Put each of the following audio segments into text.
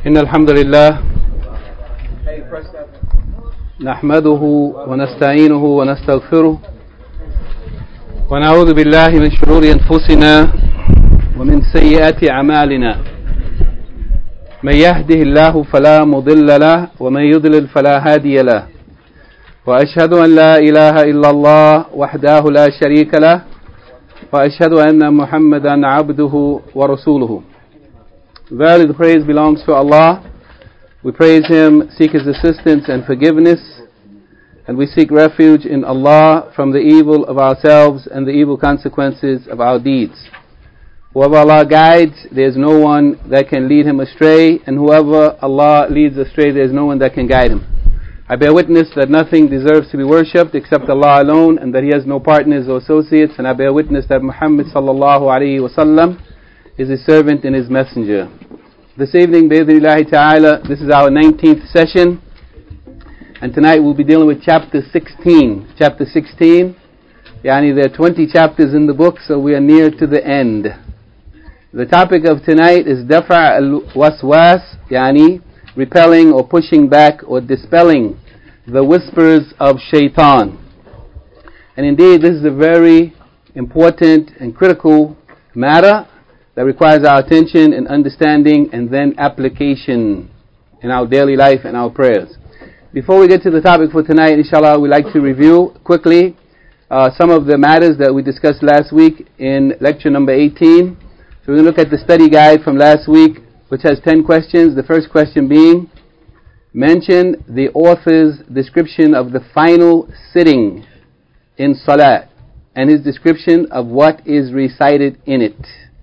إن الحمد لله نحمده ونستعينه ونستغفره ونعوذ بالله من شرور أنفسنا ومن سيئات أعمالنا من يهده الله فلا مضل له ومن يضلل فلا هادي له وأشهد أن لا إله إلا الله وحده لا شريك له وأشهد أن محمدا عبده ورسوله. Verily the praise belongs to Allah. We praise Him, seek His assistance and forgiveness, and we seek refuge in Allah from the evil of ourselves and the evil consequences of our deeds. Whoever Allah guides, there is no one that can lead him astray, and whoever Allah leads astray, there is no one that can guide him. I bear witness that nothing deserves to be worshipped except Allah alone, and that He has no partners or associates, and I bear witness that Muhammad sallallahu alaihi wasallam is His servant and His messenger. This evening, bi'idhnillahi ta'ala, this is our 19th session, and tonight we'll be dealing with chapter 16. Chapter 16, there are 20 chapters in the book, so we are near to the end. The topic of tonight is dafa' al-waswas, repelling or pushing back or dispelling the whispers of shaitan. And indeed, this is a very important and critical matter that requires our attention and understanding and then application in our daily life and our prayers. Before we get to the topic for tonight, inshallah, we'd like to review quickly some of the matters that we discussed last week in lecture number 18. So we're going to look at the study guide from last week, which has 10 questions. The first question being, mention the author's description of the final sitting in salat and his description of what is recited in it.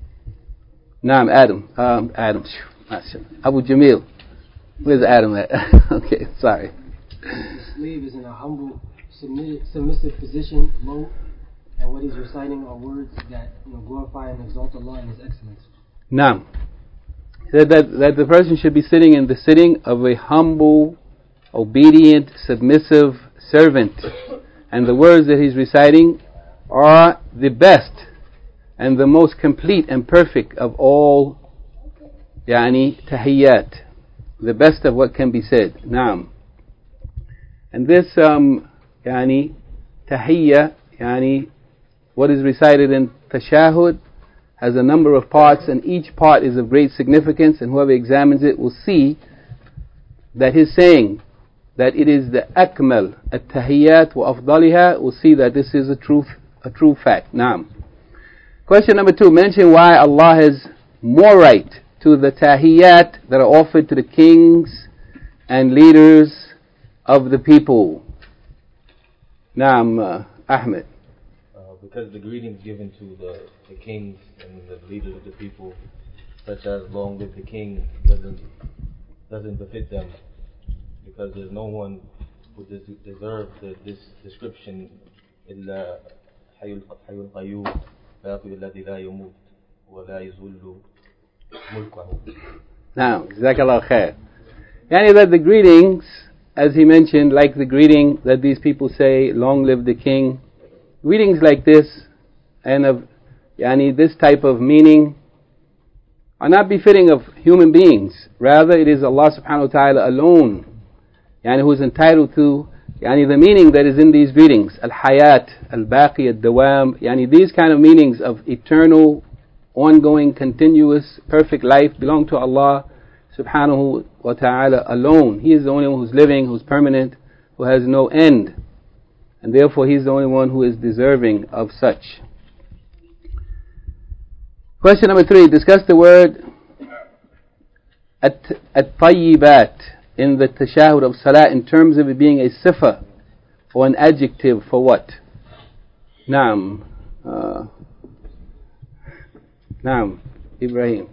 Naam, Adam. Abu Jamil. Where's Adam at? Okay, sorry. The slave is in a humble, submissive position, low, and what he's reciting are words that glorify and exalt Allah and His excellence. Naam. Said that the person should be sitting in the sitting of a humble, obedient, submissive servant. And the words that he's reciting are the best and the most complete and perfect of all tahiyyat, the best of what can be said. Naam. And this tahiyya, what is recited in tashahud, has a number of parts, and each part is of great significance, and whoever examines it will see that his saying that it is the akmal at-tahiyyat wa afdaliha will see that this is a true fact. Naam. Question number 2, mention why Allah has more right to the tahiyyat that are offered to the kings and leaders of the people. Naam, Ahmed. Because the greetings given to the kings and the leaders of the people, such as long live the king, doesn't befit them, because there's no one who deserves this description إلا حي القيوم باقي الذي لا يموت ولا يزول ملكه. Now, Jazakallah khair. That the greetings, as he mentioned, like the greeting that these people say, long live the king, greetings like this and of this type of meaning are not befitting of human beings. Rather, it is Allah subhanahu wa ta'ala alone who is entitled to the meaning that is in these greetings. Al-hayat, al-baqi, al-dawam, these kind of meanings of eternal, ongoing, continuous, perfect life belong to Allah subhanahu wa ta'ala alone. He is the only one who's living, who's permanent, who has no end. And therefore He's the only one who is deserving of such. Question number 3, discuss the word at-tayyibat in the tashahud of salat in terms of it being a sifa or an adjective for what? Naam. Naam, Ibrahim.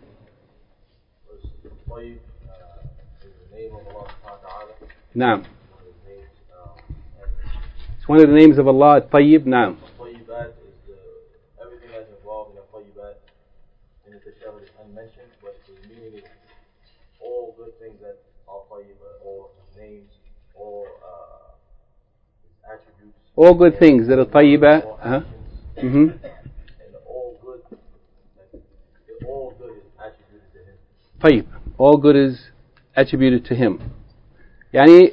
Naam. It's one of the names of Allah, at-tayyib. Naam. Tayyibat is everything that's involved in a tayyibat in the tashahud is unmentioned, but the meaning is all good things that are tayyibat, all names, all attributes. All good things that are tayyibat. And all good is attributed to Him. Tayyib. All good is attributed to him. Yani,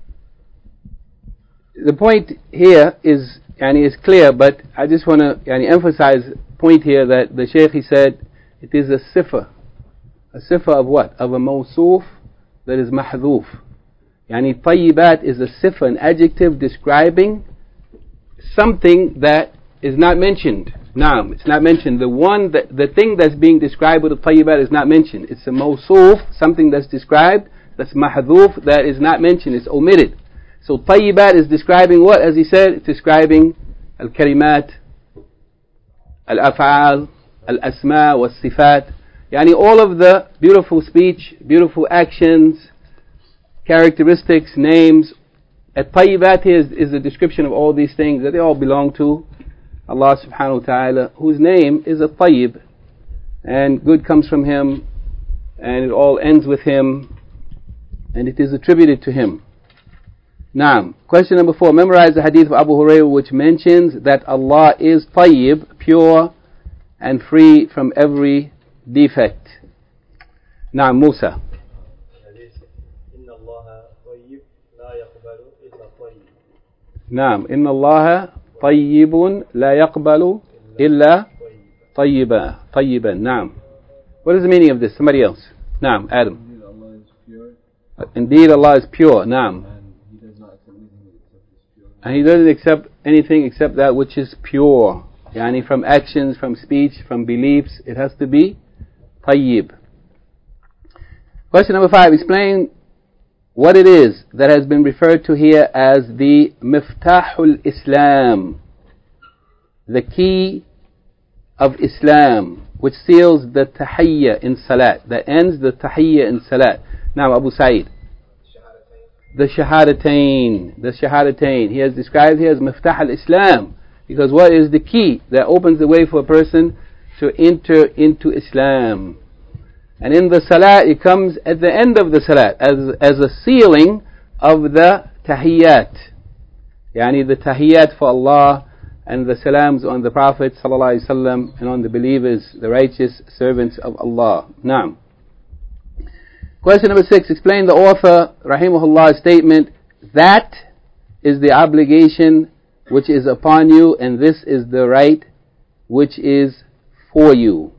the point here is clear, but I just want to emphasize the point here that the Shaykh, he said it is a sifa of what? Of a mawsoof that is mahdhoof. Yani tayyibat is a sifa, an adjective describing something that is not mentioned. Naam, it's not mentioned. The thing that's being described with the tayyibat is not mentioned. It's a mawsoof, something that's described, that's mahdhoof, that is not mentioned, it's omitted. So tayyibat is describing what? As he said, it's describing al-kalimat, al-af'al, al-asma, wal-sifat. Yani all of the beautiful speech, beautiful actions, characteristics, names. At-tayyibat is a description of all these things that they all belong to Allah subhanahu wa ta'ala, whose name is at-tayyib, and good comes from him, and it all ends with him, and it is attributed to him. Naam. Question number 4. Memorize the hadith of Abu Hurairah which mentions that Allah is tayyib, pure and free from every defect. Naam, Musa. نعم إن الله طيب لا يقبل إلا طيبا نعم. What is the meaning of this? Somebody else. نعم, Adam. Indeed Allah is pure. نعم. And he doesn't accept anything except that which is pure. Yani from actions, from speech, from beliefs, it has to be tayyib. Question number 5. Explain what it is that has been referred to here as the Miftahul Islam, the key of Islam, which seals the tahiyya in salat, that ends the tahiyya in salat. Now, Abu Sa'id. The Shahadatain. He has described here as Miftah al-Islam, because what is the key that opens the way for a person to enter into Islam? And in the salat, it comes at the end of the salat as a sealing of the tahiyyat. Yani the tahiyyat for Allah and the salams on the Prophet ﷺ and on the believers, the righteous servants of Allah. Naam. Question number 6. Explain the author, rahimahullah's statement, that is the obligation which is upon you, and this is the right which is for you.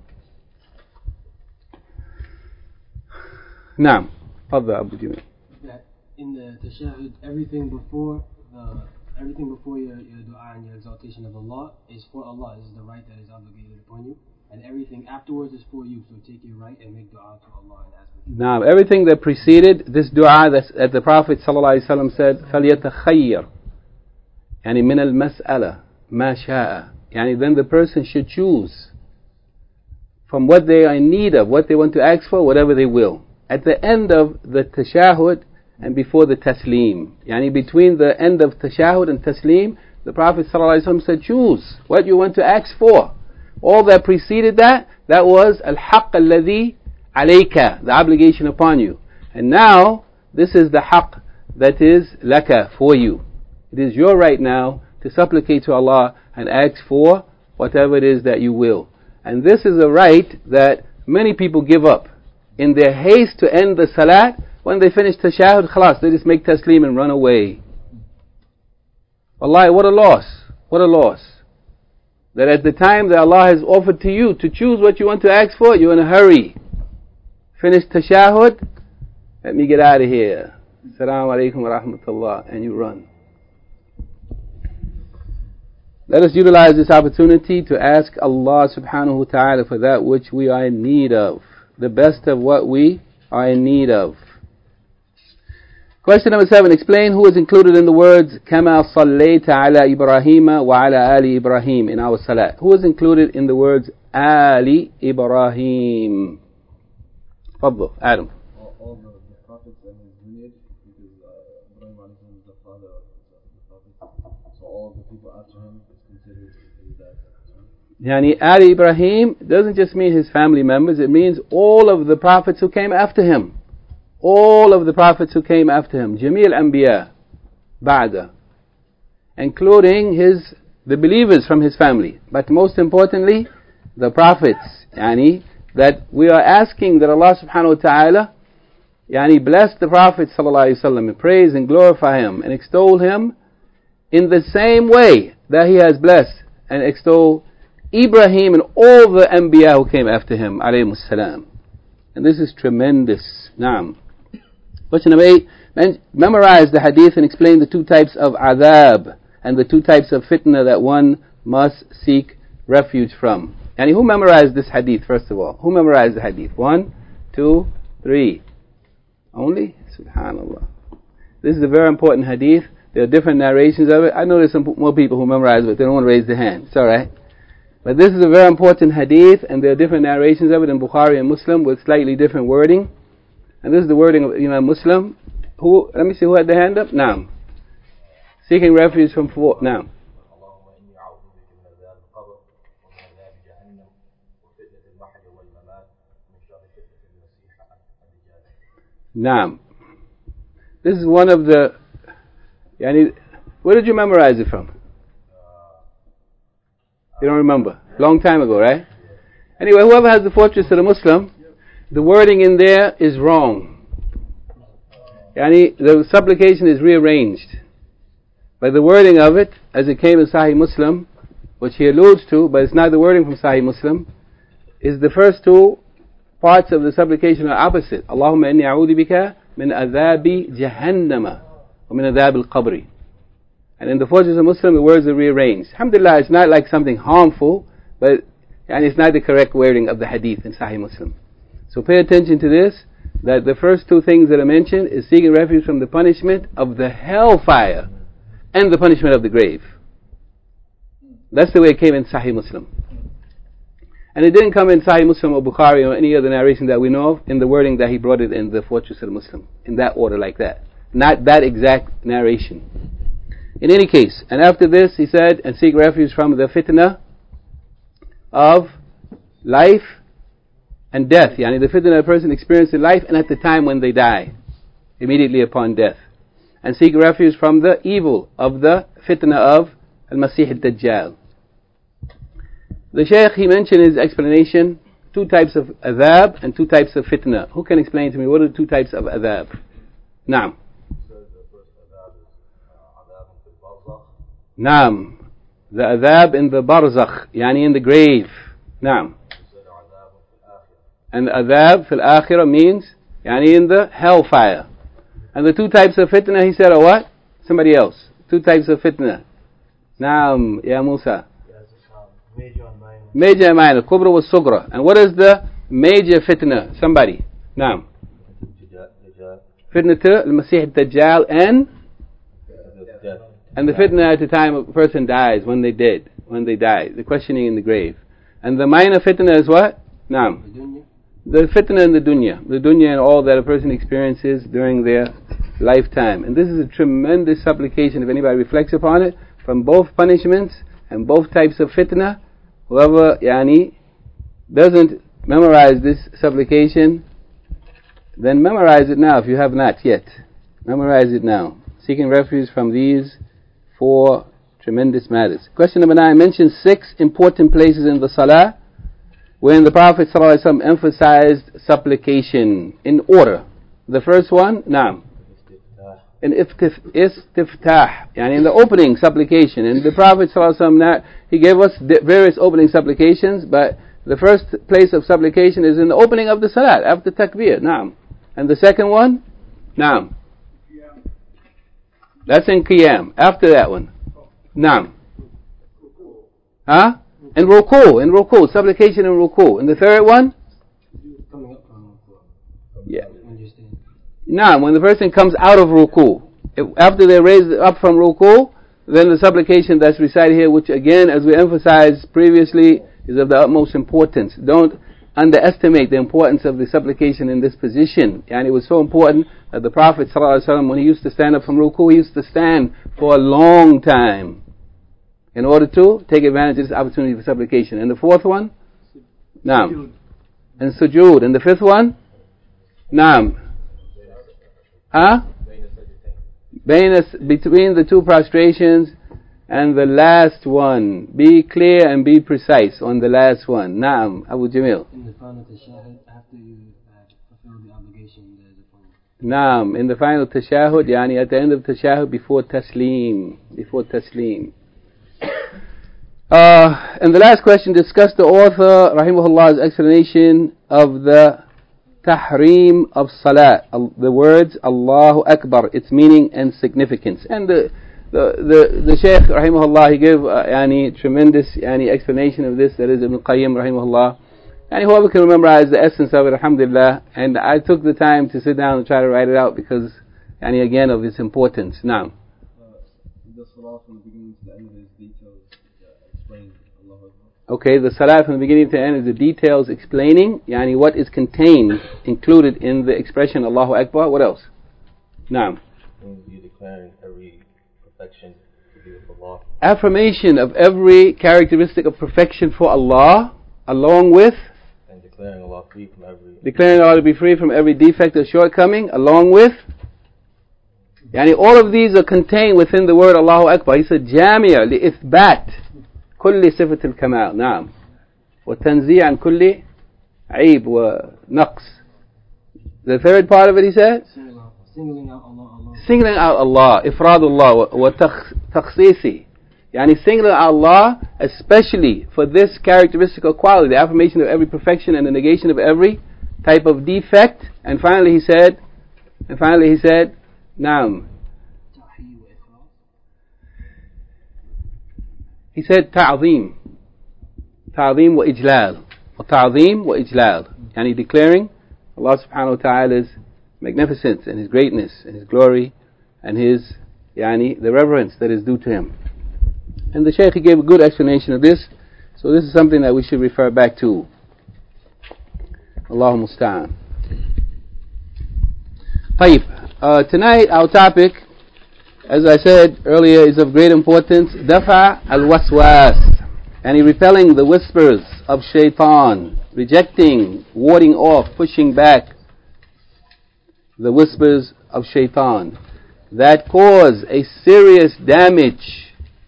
Naam. Fadda Abu Jamil. That in the tashahhud, everything before your dua and your exaltation of Allah is for Allah. This is the right that is obligated upon you. And everything afterwards is for you. So take your right and make dua to Allah and ask for it. Now, everything that preceded this dua that the Prophet ﷺ said, فَلْيَتَخَيَّرْ يعني من المسألة ما شاء. Yani then the person should choose from what they are in need of, what they want to ask for, whatever they will. At the end of the tashahhud and before the taslim. Yani between the end of tashahhud and taslim, the Prophet ﷺ said, choose what you want to ask for. All that preceded that was al-haqq alladhi alayka, the obligation upon you. And now, this is the haqq that is laka, for you. It is your right now to supplicate to Allah and ask for whatever it is that you will. And this is a right that many people give up. In their haste to end the salat, when they finish tashahhud, khalas, they just make taslim and run away. Wallahi, what a loss. What a loss. That at the time that Allah has offered to you to choose what you want to ask for, you're in a hurry. Finish tashahhud, let me get out of here. Assalamu alaikum wa rahmatullah, and you run. Let us utilize this opportunity to ask Allah subhanahu wa ta'ala for that which we are in need of. The best of what we are in need of. Question number 7. Explain who is included in the words كَمَا صَلَّيْتَ عَلَى إِبْرَاهِيمَ وَعَلَى آلِ إِبْرَاهِيمَ in our salat. Who is included in the words آلِ إِبْرَاهِيمَ? Fadlu, Adam. All the prophets and his lineage, because Ibrahim is the father of the prophets. So all the people after him is considered that. Yani Ali Ibrahim doesn't just mean his family members, it means all of the prophets who came after him. All of the prophets who came after him. Jamil Anbiya, Ba'da. Including the believers from his family. But most importantly, the prophets. Yani, that we are asking that Allah subhanahu wa ta'ala Yani bless the Prophet ﷺ and praise and glorify him and extol him in the same way that he has blessed and extol Ibrahim and all the Anbiya who came after him alayhimus salam. And this is tremendous. Naam. Question number 8. Memorize the hadith and explain the two types of adhab and the two types of fitna that one must seek refuge from. And who memorized this hadith first of all? Who memorized the hadith? 1, 2, 3. Only? Subhanallah. This is a very important hadith. There are different narrations of it. I know there's some more people who memorize it, but they don't want to raise their hand. It's alright. But this is a very important hadith, and there are different narrations of it in Bukhari and Muslim with slightly different wording. And this is the wording of Imam Muslim. Let me see who had their hand up. Naam. Seeking refuge from four. Naam. Naam. This is one of the. Where did you memorize it from? You don't remember? Long time ago, right? Anyway, whoever has the Fortress of the Muslim, the wording in there is wrong. The supplication is rearranged. But the wording of it, as it came in Sahih Muslim, which he alludes to, but it's not the wording from Sahih Muslim, is the first two parts of the supplication are opposite. Allahumma inni a'udhu bika min adhabi jahannama wa min adhab al-qabri. And in the Fortress of Muslim, the words are rearranged. Alhamdulillah, it's not like something harmful, but it's not the correct wording of the hadith in Sahih Muslim. So pay attention to this, that the first two things that are mentioned is seeking refuge from the punishment of the hellfire and the punishment of the grave. That's the way it came in Sahih Muslim. And it didn't come in Sahih Muslim or Bukhari or any other narration that we know of in the wording that he brought it in the Fortress of the Muslim, in that order like that. Not that exact narration. In any case, and after this he said, and seek refuge from the fitna of life and death. The fitna a person experiences in life and at the time when they die, immediately upon death. And seek refuge from the evil of the fitna of Al-Masih al-Dajjal. The Shaykh, he mentioned in his explanation, two types of adhab and two types of fitna. Who can explain to me what are the two types of adhab? Naam. Naam. The adhab in the barzakh, in the grave. Naam. And adhab fil akhirah means, in the hellfire. And the two types of fitna, he said, are what? Somebody else. Two types of fitna. Naam, Ya Musa. Major and minor. Kubra was sugra. And what is the major fitna? Somebody. Naam. Fitna to al-Masih al-Dajjal and the fitna at the time a person dies, when they die, the questioning in the grave. And the minor fitna is what? Naam. The fitna in the dunya and all that a person experiences during their lifetime. And this is a tremendous supplication if anybody reflects upon it, from both punishments and both types of fitna. Whoever doesn't memorize this supplication, then memorize it now if you have not yet. Memorize it now. Seeking refuge from these four tremendous matters. Question number 9 mentions 6 important places in the Salah wherein the Prophet ﷺ emphasized supplication in order. The first one, naam, in istiftah, in the opening supplication. And the Prophet ﷺ, he gave us various opening supplications, but the first place of supplication is in the opening of the Salat, after takbir, naam. And the second one, naam, that's in qiyam, after that one, naam. Huh? In ruku, supplication in ruku. And the third one? Coming up from ruku. Yeah. Naam, when the person comes out of ruku. After they raise up from ruku, then the supplication that's recited here, which again, as we emphasized previously, is of the utmost importance. Don't underestimate the importance of the supplication in this position. And it was so important that the Prophet ﷺ, when he used to stand up from ruku, he used to stand for a long time in order to take advantage of this opportunity for supplication. And the fourth one? Naam. And sujood. And the fifth one? Naam. Huh? Between the two prostrations and the last one. Be clear and be precise on the last one. Naam. Abu Jamil. In the final tashahhud, after you fulfill the obligation, there is a point. Naam, in the final tashahud, yani at the end of tashahud, before taslim. And the last question discussed the author, rahimahullah's explanation of the tahrim of salat, the words Allahu Akbar, its meaning and significance. And the Shaykh, rahimahullah, he gave tremendous explanation of this. That is Ibn Qayyim, rahimahullah. And whoever can memorize the essence of it, alhamdulillah. And I took the time to sit down and try to write it out because, again, of its importance. Now, the salah from the beginning to the end of his details explain Allahu Akbar. Okay, the salah from the beginning to the end is the details explaining, what is contained, included in the expression Allahu Akbar. What else? Now, you're declaring every perfection to be with Allah. Affirmation of every characteristic of perfection for Allah, along with declaring Allah free from every... Declaring Allah to be free from every defect or shortcoming, along with... all of these are contained within the word Allahu Akbar. He said, جامع لإثبات كل صفة الكمال. نعم. وتنزيع عن كل عيب ونقص. The third part of it, he said? Singling out Allah. Singling out Allah. إفراد الله وتخصيصي. Singling out Allah, especially for this characteristical quality, the affirmation of every perfection and the negation of every type of defect. And finally he said, Naam. He said, ta'zeem wa ijlal. Ta'zeem wa ijlal. Declaring Allah subhanahu wa ta'ala's magnificence and His greatness and His glory and His, the reverence that is due to Him. And the Shaykh gave a good explanation of this, so this is something that we should refer back to. Allahu musta'an. Tayyib. Tonight our topic, as I said earlier, is of great importance. Dafa al-waswas. Repelling the whispers of shaitan. Rejecting, warding off, pushing back the whispers of shaitan that cause a serious damage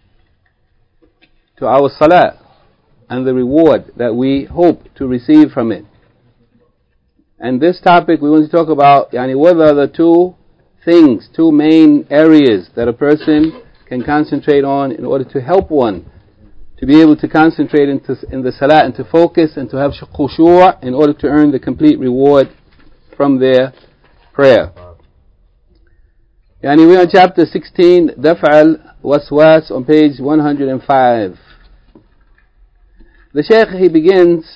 to our salah and the reward that we hope to receive from it. And this topic we want to talk about, what are the two main areas that a person can concentrate on in order to help one to be able to concentrate in the salah and to focus and to have khushu' in order to earn the complete reward from their prayer. We're on chapter 16, Daf'al Waswas, on page 105. The Shaykh, he begins,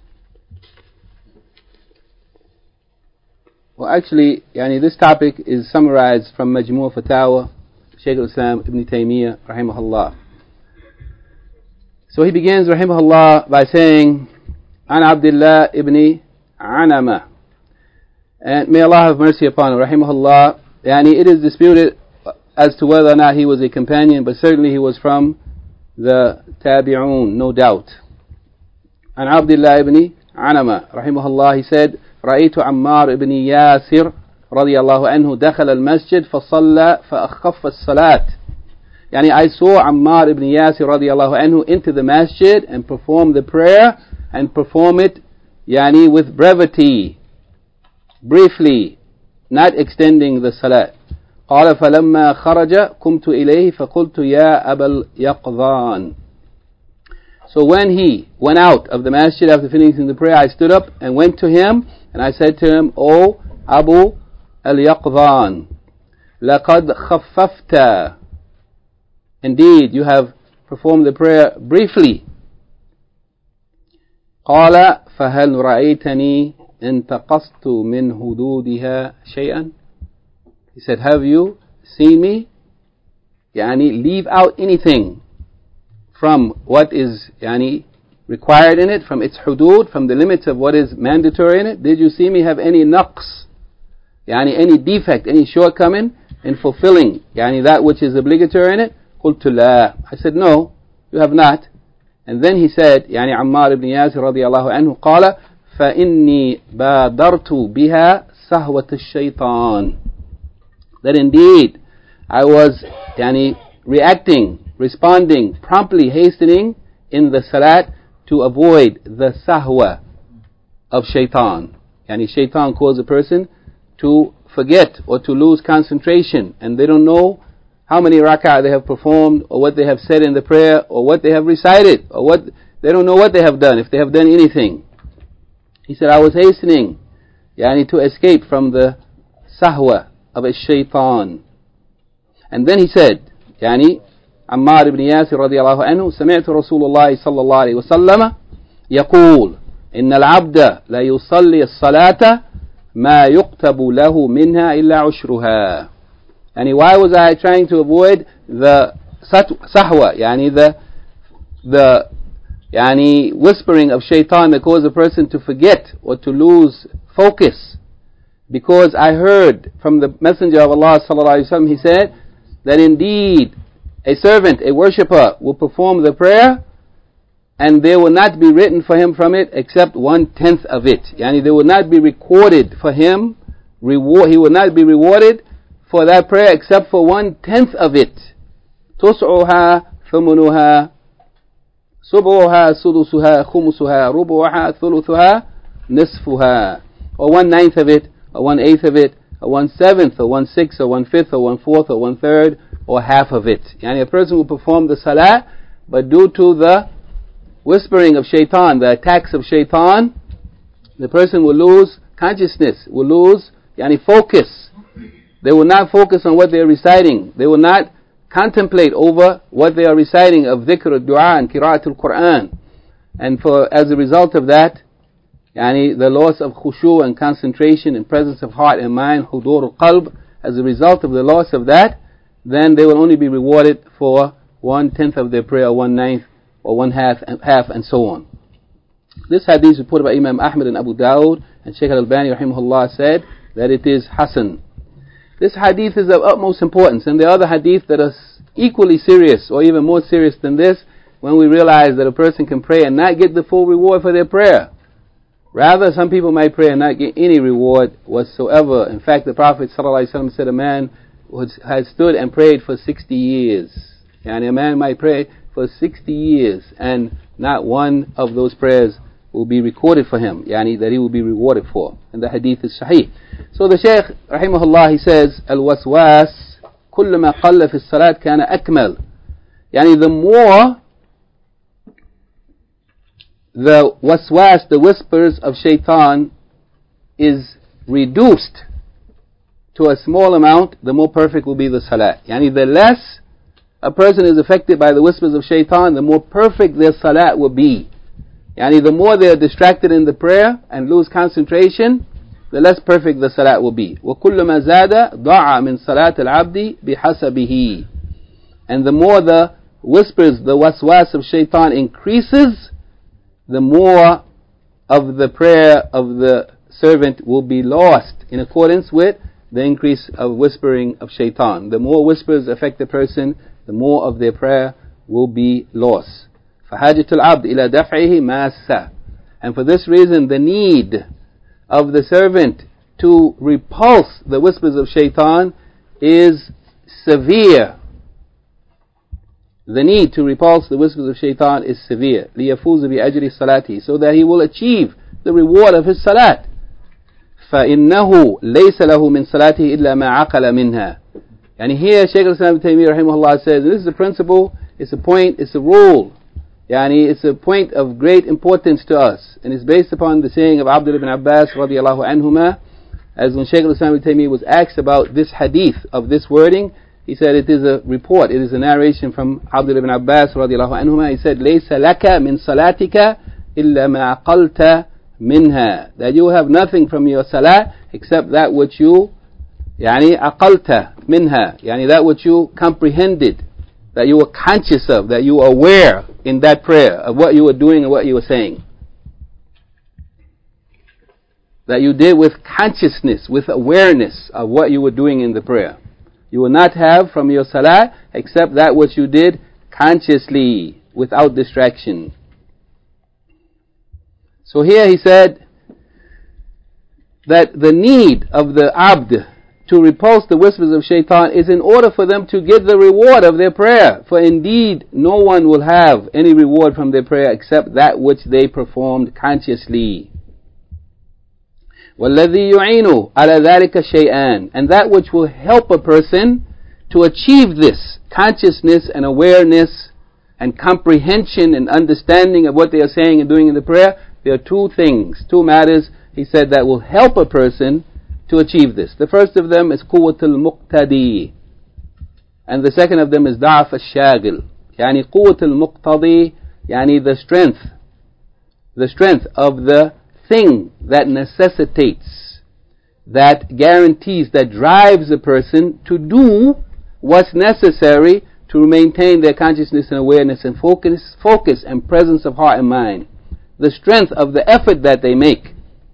this topic is summarized from Majmu' Fatawa, Shaykh al-Islam Ibn Taymiyyah, rahimahullah. So he begins, rahimahullah, by saying, An Abdullah ibn Anama. And may Allah have mercy upon him, rahimahullah. It is disputed as to whether or not he was a companion, but certainly he was from the Tabi'un, no doubt. عن عبد الله بن عنمة رحمه الله, he said, رأيت عمار بن ياسر رضي الله عنه دخل المسجد فصلى فأخف الصلاة. I saw Ammar ibn Yasir رضي الله عنه into the masjid and perform the prayer and perform it with brevity, briefly, not extending the salat. قال فلما خرج قمت إليه فقلت يا أبا اليقظان. So when he went out of the masjid after finishing the prayer, I stood up and went to him and I said to him, O Abu al-Yaqdhan, لَقَدْ خَفَّفْتَ. Indeed, you have performed the prayer briefly. قال فهل رأيتني انتقصت من حدودها شيئا. He said, have you seen me leave out anything from what is required in it, from its hudud, from the limits of what is mandatory in it? Did you see me have any naqs, any defect, any shortcoming in fulfilling that which is obligatory in it? قلت لا. I said, no, you have not. And then he said, Ammar ibn Yasir radiallahu anhu, قال فإني بادرت بها سهوة الشيطان. That indeed I was reacting, responding, promptly hastening in the salat to avoid the sahwa of shaitan. Shaitan calls a person to forget or to lose concentration, and they don't know how many rak'ah they have performed, or what they have said in the prayer, or what they have recited, or what they don't know what they have done, if they have done anything. He said, I was hastening to escape from the sahwa of a shaitan. And then he said, Ammar ibn Yasir radiallahu anhu, سمعت رسول الله صلى الله عليه وسلم يقول إن العبد لا يصلي الصلاة ما يكتب له منها إلا عشرها. Why was I trying to avoid the sahwa, the whispering of shaitan that causes a person to forget or to lose focus? Because I heard from the Messenger of Allah sallallahu alaihi wasallam, he said that indeed a servant, a worshipper, will perform the prayer, and there will not be written for him from it except 1/10 of it. There will not be recorded for him reward. He will not be rewarded for that prayer except for 1/10 of it. تسعها ثمنها سبعها سدسها خمسها ربعها ثلثها نصفها, or 1/9 of it, or 1/8 of it, or 1/7, or 1/6, or 1/5, or 1/4, or 1/3, or half of it. A person will perform the salah, but due to the whispering of shaitan, the attacks of shaitan, the person will lose consciousness, will lose focus. They will not focus on what they are reciting. They will not contemplate over what they are reciting of dhikr, dua, and qira'atul Quran. And as a result of that, the loss of khushu and concentration and presence of heart and mind, hudur al-qalb, as a result of the loss of that, then they will only be rewarded for 1/10 of their prayer, 1/9, or 1/2, and so on. This hadith is reported by Imam Ahmad and Abu Dawud, and Shaykh al-Albani rahimahullah said that it is Hasan. This hadith is of utmost importance, and there are other hadith that are equally serious, or even more serious than this, when we realize that a person can pray and not get the full reward for their prayer. Rather, some people might pray and not get any reward whatsoever. In fact, the Prophet ﷺ said a man has stood and prayed for 60 years. A man might pray for 60 years, and not one of those prayers will be recorded for him, that he will be rewarded for. And the hadith is sahih. So the Shaykh rahimahullah, he says, Al-waswas kullama qalla fi salat kana akmal. The more the waswas, the whispers of shaitan, is reduced to a small amount, the more perfect will be the salat. The less a person is affected by the whispers of shaitan, the more perfect their salat will be. The more they are distracted in the prayer and lose concentration, the less perfect the salat will be. وَكُلُّمَا زَادَ ضَعَ مِنْ صَلَاةِ الْعَبْدِ بِحَسَبِهِ. And the more the whispers, the waswas of shaitan increases, the more of the prayer of the servant will be lost in accordance with the increase of whispering of shaitan. The more whispers affect the person, the more of their prayer will be lost. فَحَاجَةُ الْعَبْدِ إِلَى دَفْعِهِ مَاسَّةٌ. And for this reason, the need of the servant to repulse the whispers of shaitan is severe. The need to repulse the whispers of shaitan is severe. لِيَفُوزَ بِأَجْرِ صَلَاتِهِ, so that he will achieve the reward of his salat. فَإِنَّهُ لَيْسَ لَهُ مِنْ صَلَاتِهِ إِلَّا مَا عَقَلَ مِنْهَا. Here Shaykh al-Islam ibn Taymiyyah rahimahullah says, and this is a principle, it's a point, it's a rule. It's a point of great importance to us, and it's based upon the saying of Abdullah ibn Abbas radiallahu anhuma, as when Shaykh al-Islam ibn Taymiyyah was asked about this hadith of this wording, he said it is a report, it is a narration from Abdullah ibn Abbas radiallahu anhuma. He said, لَيْسَ لَكَ مِنْ صَلَاتِكَ إِلَّا مَا عَقَلْتَ مِنْهَا. That you have nothing from your salah except that which you عَقَلْتَ مِنْهَا, that which you comprehended, that you were conscious of, that you were aware in that prayer of what you were doing and what you were saying. That you did with consciousness, with awareness of what you were doing in the prayer. You will not have from your salah except that which you did consciously, without distraction. So here he said that the need of the abd to repulse the whispers of shaitan is in order for them to get the reward of their prayer. For indeed, no one will have any reward from their prayer except that which they performed consciously. وَالَّذِي يُعِينُ عَلَى ذَلِكَ شَيْئًا. And that which will help a person to achieve this consciousness and awareness and comprehension and understanding of what they are saying and doing in the prayer, there are two things, two matters, he said, that will help a person to achieve this. The first of them is قوة المقتدي, and the second of them is ضعف الشاغل. يعني قوة المقتضي, يعني the strength of the thing that necessitates, that guarantees, that drives a person to do what's necessary to maintain their consciousness and awareness and focus and presence of heart and mind. The strength of the effort that they make.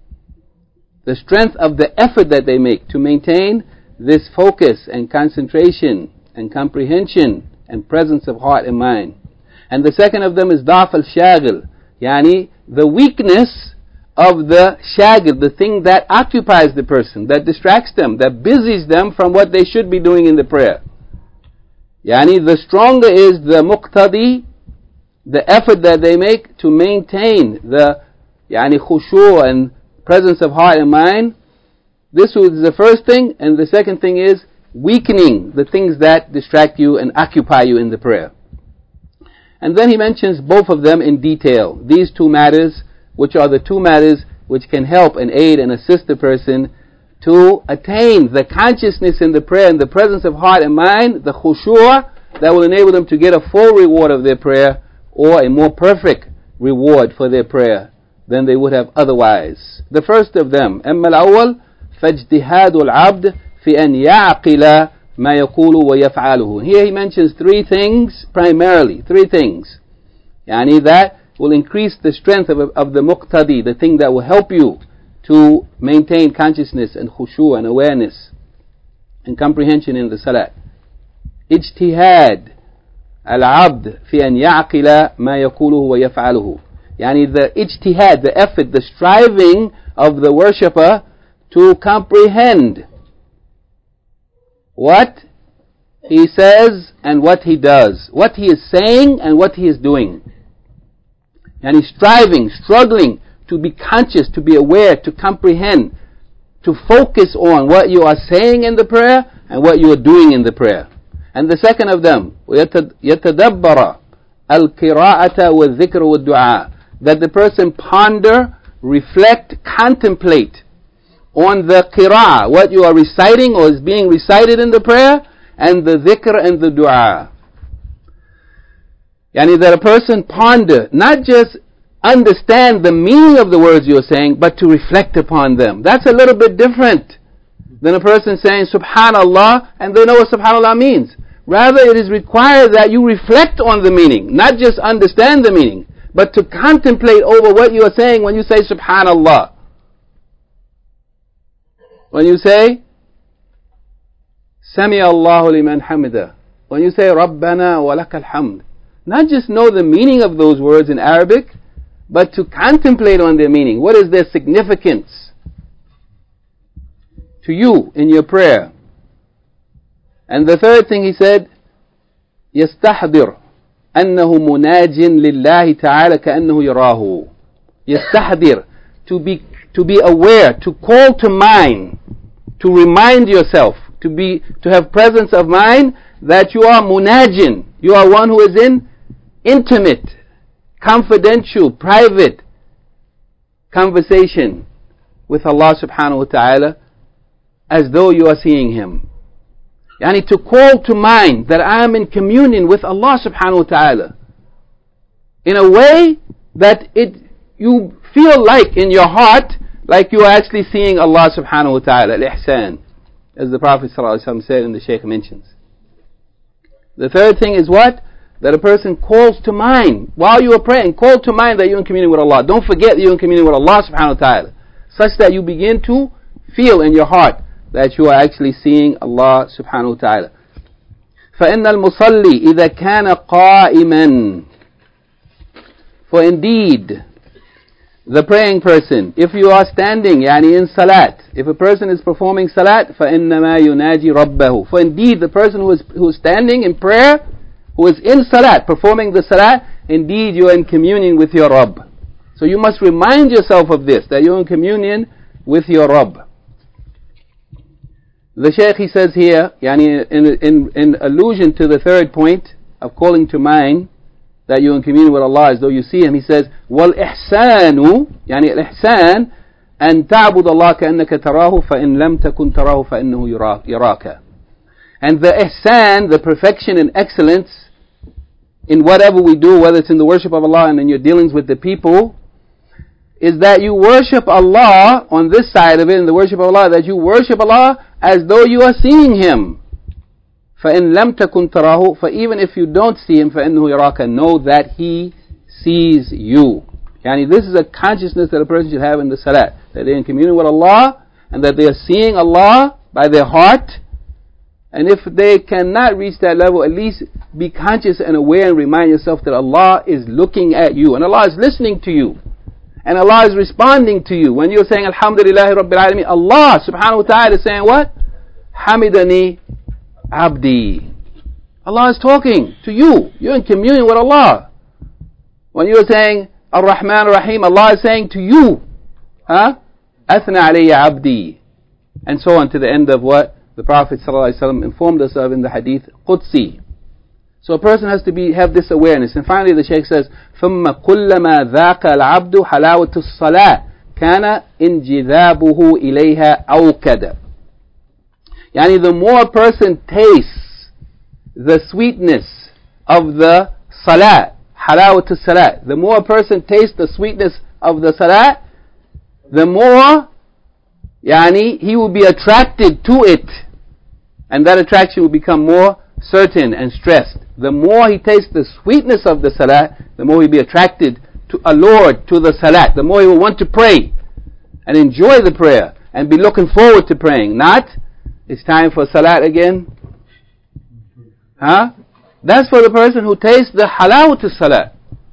The strength of the effort that they make to maintain this focus and concentration and comprehension and presence of heart and mind. And the second of them is ضعف الشاغل, يعني the weakness of the shagil, the thing that occupies the person, that distracts them, that busies them from what they should be doing in the prayer. Yani the stronger is the muqtadi, the effort that they make to maintain the khushu' and presence of heart and mind. This is the first thing, and the second thing is weakening the things that distract you and occupy you in the prayer. And then he mentions both of them in detail. These two matters, which are the two matters which can help and aid and assist the person to attain the consciousness in the prayer and the presence of heart and mind, the khushu' that will enable them to get a full reward of their prayer, or a more perfect reward for their prayer than they would have otherwise. The first of them, أما الأول فاجتهاد العبد في أن يعقل ما يقول ويفعله. Here he mentions three things primarily, three things. Yani that will increase the strength of the muqtadi, the thing that will help you to maintain consciousness and khushu' and awareness and comprehension in the salat. اجتهاد العبد في أن يعقل ما يقوله ويفعله. Yani the ijtihad, the effort, the striving of the worshipper to comprehend what he says and what he does, what he is saying and what he is doing. And he's striving, struggling to be conscious, to be aware, to comprehend, to focus on what you are saying in the prayer and what you are doing in the prayer. And the second of them, يتدبر القراءة والذكر والدعاء, that the person ponder, reflect, contemplate on the qira'ah, what you are reciting or is being recited in the prayer, and the dhikr and the dua. Yani that a person ponder, not just understand the meaning of the words you are saying, but to reflect upon them. That's a little bit different than a person saying subhanallah and they know what subhanallah means. Rather, it is required that you reflect on the meaning, not just understand the meaning, but to contemplate over what you are saying when you say subhanallah. When you say Sami Allahu liman hamida, when you say Rabbana wa lakal hamd, not just know the meaning of those words in Arabic, but to contemplate on their meaning. What is their significance to you in your prayer? And the third thing he said, يستحضر أنه مناج لله تعالى كأنه يراه. يستحضر, to be aware, to call to mind, to remind yourself, to have presence of mind that you are munajin, you are one who is in intimate, confidential, private conversation with Allah subhanahu wa ta'ala, as though you are seeing Him. Yani to call to mind that I am in communion with Allah subhanahu wa ta'ala in a way that you feel like in your heart like you are actually seeing Allah subhanahu wa ta'ala, al-ihsan, as the Prophet sallallahu alaihi wasallam said and the Shaykh mentions. The third thing is what? That a person calls to mind while you are praying, call to mind that you're in communion with Allah. Don't forget that you're in communion with Allah subhanahu wa ta'ala, such that you begin to feel in your heart that you are actually seeing Allah subhanahu wa ta'ala. فَإِنَّ الْمُصَلِّي إِذَا كَانَ قَائِمًا, for indeed the praying person, if you are standing, yani in salat, if a person is performing salat, فَإِنَّمَا يُنَاجِي رَبَّهُ, for indeed the person who is standing in prayer, who is in salat, performing the salat, indeed you are in communion with your Rabb. So you must remind yourself of this, that you're in communion with your Rabb. The Shaykh, he says here, yani in allusion to the third point of calling to mind that you're in communion with Allah as though you see Him, he says, وَالْإِحْسَانُ يعني الإحسان أن تعبد الله كأنك تراه فإن لم تكن تراه فإنه يراك. And the ihsan, the perfection and excellence in whatever we do, whether it's in the worship of Allah and in your dealings with the people, is that you worship Allah on this side of it, in the worship of Allah, that you worship Allah as though you are seeing Him. فَإِن لَمْ تَكُنْ تَرَاهُ, for even if you don't see Him, فَإِنَّهُ يَرَاكَ, know that He sees you. Yani this is a consciousness that a person should have in the salat, that they're in communion with Allah, and that they are seeing Allah by their heart. And if they cannot reach that level, at least be conscious and aware and remind yourself that Allah is looking at you, and Allah is listening to you, and Allah is responding to you. When you're saying Alhamdulillahi Rabbil Alameen, Allah subhanahu wa ta'ala is saying what? Hamidani Abdi. Allah is talking to you. You're in communion with Allah. When you're saying Ar-Rahman Ar-Rahim, Allah is saying to you, Athna alayya abdi. And so on to the end of what the Prophet ﷺ informed us of in the Hadith Qudsi. So a person has to have this awareness. And finally the Shaykh says, ثُمَّ كُلَّمَا ذَاقَ الْعَبْدُ حَلَاوَةُ الصَّلَاةِ كَانَ انْجِذَابُهُ إِلَيْهَا أَوْكَدَ. Yani the more a person tastes the sweetness of the salat, halawat salat, the more a person tastes the sweetness of the salat, the more yani he will be attracted to it, and that attraction will become more certain and stressed. The more he tastes the sweetness of the salat, the more he'll be attracted to allured to the salat, the more he will want to pray and enjoy the prayer and be looking forward to praying. Not, it's time for salat again. That's for the person who tastes the halawat salat.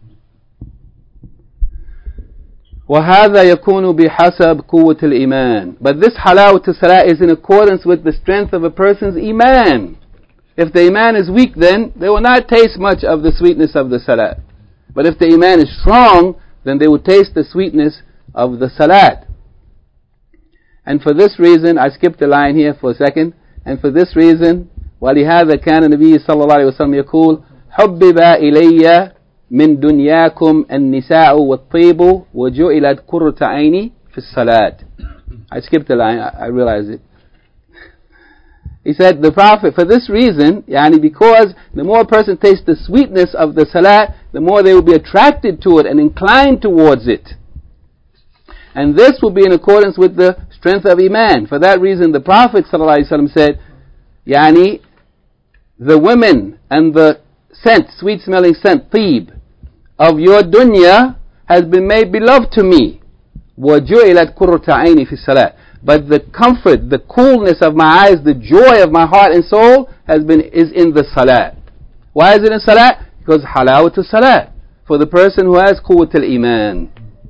وَهَذَا يَكُونُ بِحَسَبْ قُوَّةِ الْإِيمَانِ. But this halawat salat is in accordance with the strength of a person's iman. If the iman is weak, then they will not taste much of the sweetness of the salat. But if the iman is strong, then they will taste the sweetness of the salat. And for this reason, I skipped the line here for a second, and for this reason, وَلِهَذَا كَانَ النَّبِيُّ صلى الله عليه وسلم يقول حُبِّبَ إِلَيَّ مِن دُنْيَاكُمْ النِّسَاءُ وَالطِّيبُ وَجُعِلَتْ قُرَّةُ عَيْنِي فِي الصَّلَاةِ. I skipped the line, I realized it. He said, the Prophet, for this reason, yani because the more a person tastes the sweetness of the salat, the more they will be attracted to it and inclined towards it. And this will be in accordance with the strength of iman. For that reason, the Prophet ﷺ said, yani, the women and the scent, sweet-smelling scent, tib, of your dunya has been made beloved to me. وَجُعِلَتْ قُرَّةَ عَيْنِي فِي الصَّلَاةِ. But the comfort, the coolness of my eyes, the joy of my heart and soul is in the salat. Why is it in salat? Because halawat salat. For the person who has quwwat al-iman.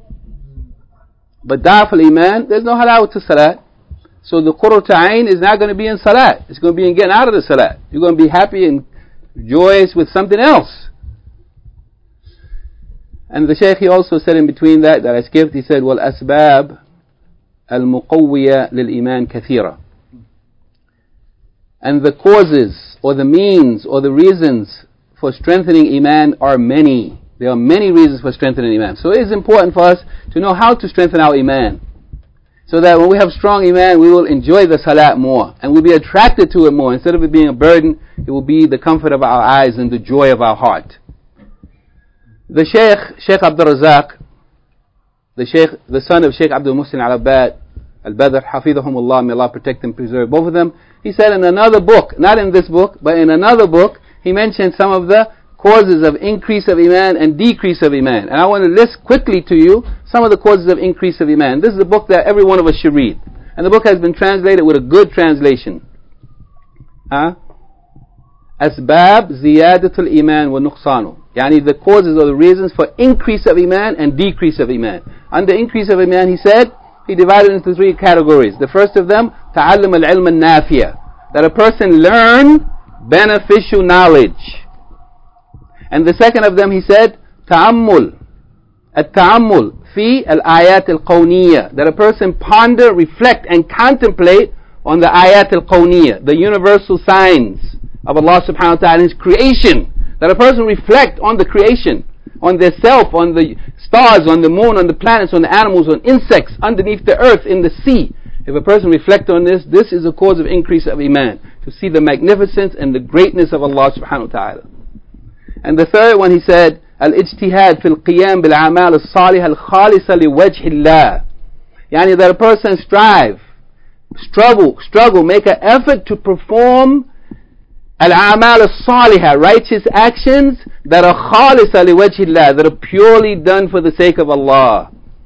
But da'af al-iman, there's no halawat salat. So the qurrat ayn is not going to be in salat. It's going to be in getting out of the salat. You're going to be happy and joyous with something else. And the Shaykh, he also said in between that I skipped, he said, وَالْأَسْبَابِ الْمُقَوِّيَةِ لِلْإِيمَانِ كَثِيرًا. And the causes, or the means, or the reasons for strengthening iman are many. There are many reasons for strengthening iman. So it is important for us to know how to strengthen our iman, so that when we have strong iman, we will enjoy the salat more, and we'll be attracted to it more. Instead of it being a burden, it will be the comfort of our eyes and the joy of our heart. The Shaykh Abdul Razak, the son of Shaykh Abdul Muhsin al-Abbad al-Badr, hafidhahumullah, may Allah protect and preserve both of them. He said in another book, not in this book, but in another book, he mentioned some of the causes of increase of iman and decrease of iman. And I want to list quickly to you some of the causes of increase of iman. This is a book that every one of us should read. And the book has been translated with a good translation. Asbab ziyadatul iman wa nuqsanu. Yani the causes or the reasons for increase of iman and decrease of iman. Under increase of iman, he said, he divided into three categories. The first of them, ta'allum al-ilm al-nafiya. That a person learn beneficial knowledge. And the second of them, he said, ta'ammul. At-ta'ammul في الآيات القونية, that a person ponder, reflect and contemplate on the ayat al-qawniyah, the universal signs of Allah subhanahu wa ta'ala and His creation. That a person reflect on the creation, on their self, on the stars, on the moon, on the planets, on the animals, on insects, underneath the earth, in the sea. If a person reflect on this, this is a cause of increase of iman, to see the magnificence and the greatness of Allah subhanahu wa ta'ala. And the third one, he said, al-ijtihad fil qiyam bil a'mal as-salihah al-khalisa li wajhi Allah. Yani that a person struggle, make an effort to perform al-a'mal as-salihah, righteous actions that are khalisa li wajhi Allah, that are purely done for the sake of Allah.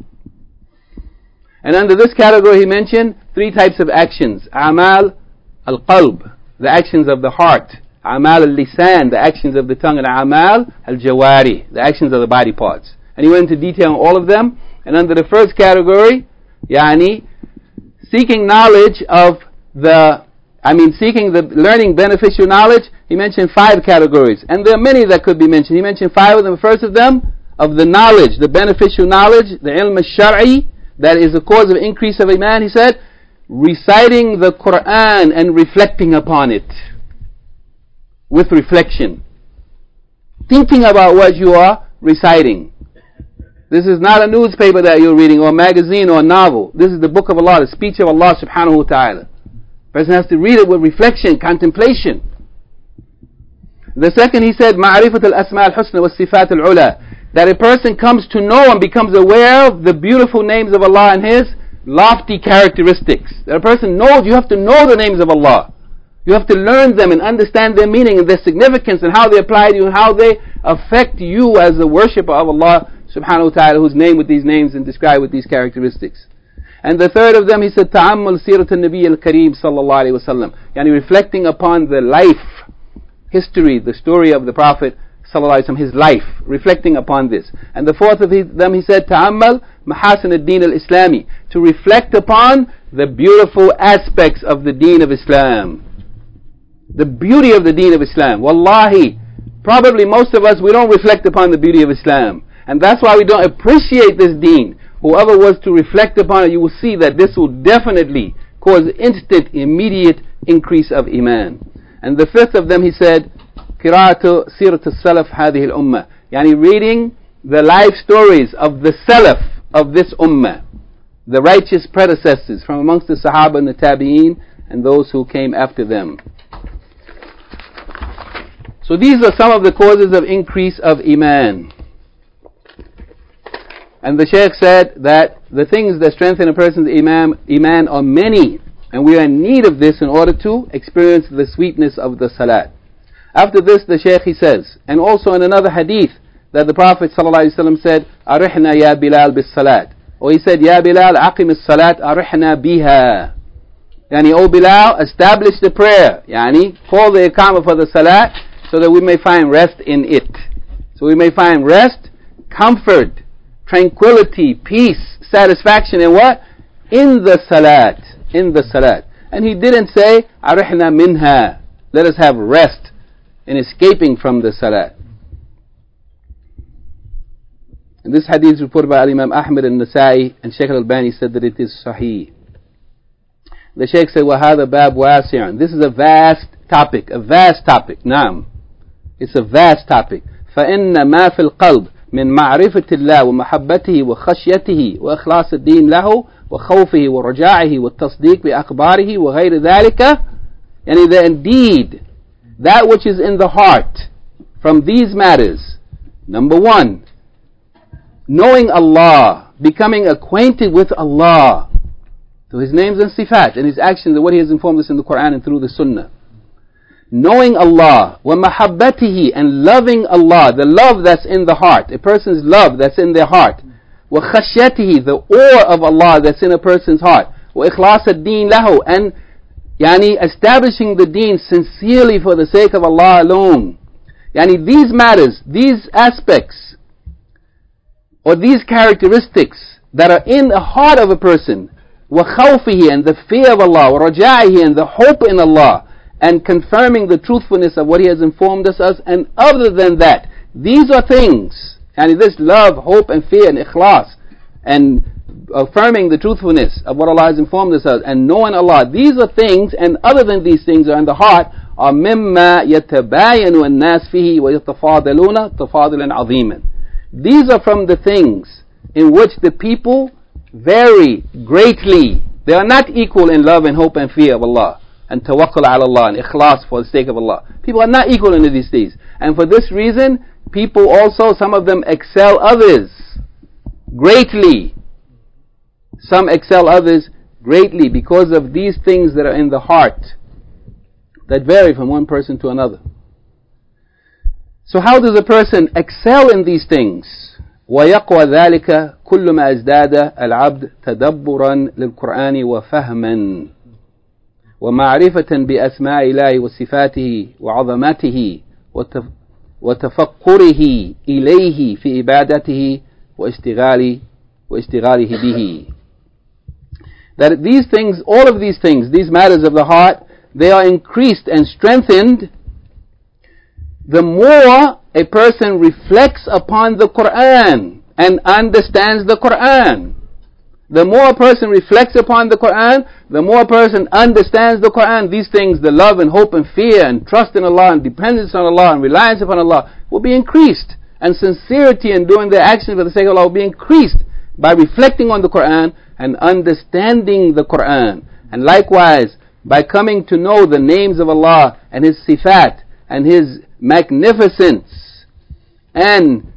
And under this category he mentioned 3 types of actions. A'mal al-qalb, the actions of the heart. A'mal al-lisan, the actions of the tongue. And a'mal al-jawari, the actions of the body parts. And he went into detail on all of them. And under the first category, seeking knowledge of learning beneficial knowledge, he mentioned 5 categories. And there are many that could be mentioned. He mentioned 5 of them. The first of them, of the knowledge, the beneficial knowledge, the ilm al-shar'i, that is a cause of increase of iman. He said, reciting the Quran and reflecting upon it. With reflection. Thinking about what you are reciting. This is not a newspaper that you're reading, or a magazine, or a novel. This is the book of Allah, the speech of Allah subhanahu wa ta'ala. The person has to read it with reflection, contemplation. The second, he said, ma'rifat al-asma al-husna wa sifat al-ula, that a person comes to know and becomes aware of the beautiful names of Allah and His lofty characteristics. That a person knows, you have to know the names of Allah. You have to learn them and understand their meaning and their significance and how they apply to you and how they affect you as a worshipper of Allah subhanahu wa ta'ala, who's named with these names and described with these characteristics. And the third of them, he said, ta'ammul sirat al-nabi al-kareem sallallahu alayhi wa sallam, yani reflecting upon the life, history, the story of the Prophet sallallahu alayhi wa sallam, his life, reflecting upon this. And the fourth of them, he said, ta'ammal mahasin ad-din al-islami, to reflect upon the beautiful aspects of the deen of Islam. The beauty of the deen of Islam. Wallahi, probably most of us, we don't reflect upon the beauty of Islam. And that's why we don't appreciate this deen. Whoever was to reflect upon it, you will see that this will definitely cause instant, immediate increase of iman. And the fifth of them, he said, Qira'atu Sirat al-Salaf hadhihi al-Ummah, yani reading the life stories of the Salaf of this Ummah, the righteous predecessors from amongst the Sahaba and the Tabi'een and those who came after them. So these are some of the causes of increase of iman. And the Shaykh said that the things that strengthen a person's iman are many, and we are in need of this in order to experience the sweetness of the salat. After this, the Shaykh, he says, and also in another hadith, that the Prophet ﷺ said, Arihna ya Bilal bis salat. Or he said, Ya Bilal, aqim as salat, arihna biha. Yani, O Bilal, establish the prayer. Yani, call the iqamah for the salat, so that we may find rest in it. So we may find rest, comfort, tranquility, peace, satisfaction in what? In the salat. In the salat. And he didn't say, Arihna minha. Let us have rest in escaping from the salat. And this hadith is reported by Imam Ahmad and Nasa'i, and Shaykh al-Albani said that it is sahih. The Shaykh said, وَهَذَا بَابْ وَاسِعٌ. This is a vast topic, Naam. It's a vast topic. فَإِنَّ مَا فِي الْقَلْبِ من معرفة الله ومحبته وخشيته وإخلاص الدين له وخوفه ورجاعه والتصديق بأخباره وغير ذلك, يعني that indeed that which is in the heart from these matters, number 1, knowing Allah, becoming acquainted with Allah, through His names and sifat and His actions and what He has informed us in the Quran and through the Sunnah. Knowing Allah, وَمَحَبَّتِهِ, and loving Allah, the love that's in the heart, a person's love that's in their heart. وَخَشْيَتِهِ, the awe of Allah that's in a person's heart. وَإِخْلَاصَ الدِّينِ لَهُ, and yani establishing the deen sincerely for the sake of Allah alone. Yani these matters, these aspects, or these characteristics that are in the heart of a person, وَخَوْفِهِ, and the fear of Allah, وَرَجَاعِهِ, and the hope in Allah, and confirming the truthfulness of what He has informed us, and other than that, these are things, and this love, hope and fear and ikhlas, and affirming the truthfulness of what Allah has informed us of, and knowing Allah. These are things, and other than these things are in the heart, are مما يتباين الناس فيه ويتفاضلون تفاضلا عظيما. These are from the things in which the people vary greatly. They are not equal in love and hope and fear of Allah, and tawakkul ala Allah, and ikhlas for the sake of Allah. People are not equal in these things. And for this reason, people also, some of them excel others greatly. Some excel others greatly because of these things that are in the heart that vary from one person to another. So how does a person excel in these things? ويقوى ذلك كل ما ازداد العبد تدبرا للقرآن وفهما ومعرفة بأسماء الله وصفاته وعظمته وتفقره إليه في عبادته واشتغاله به. That these things, all of these things, these matters of the heart, they are increased and strengthened the more a person reflects upon the Quran and understands the Quran. The more a person reflects upon the Quran, the more a person understands the Quran. These things, the love and hope and fear and trust in Allah and dependence on Allah and reliance upon Allah will be increased. And sincerity in doing their actions for the sake of Allah will be increased by reflecting on the Quran and understanding the Quran. And likewise, by coming to know the names of Allah and His sifat and His magnificence and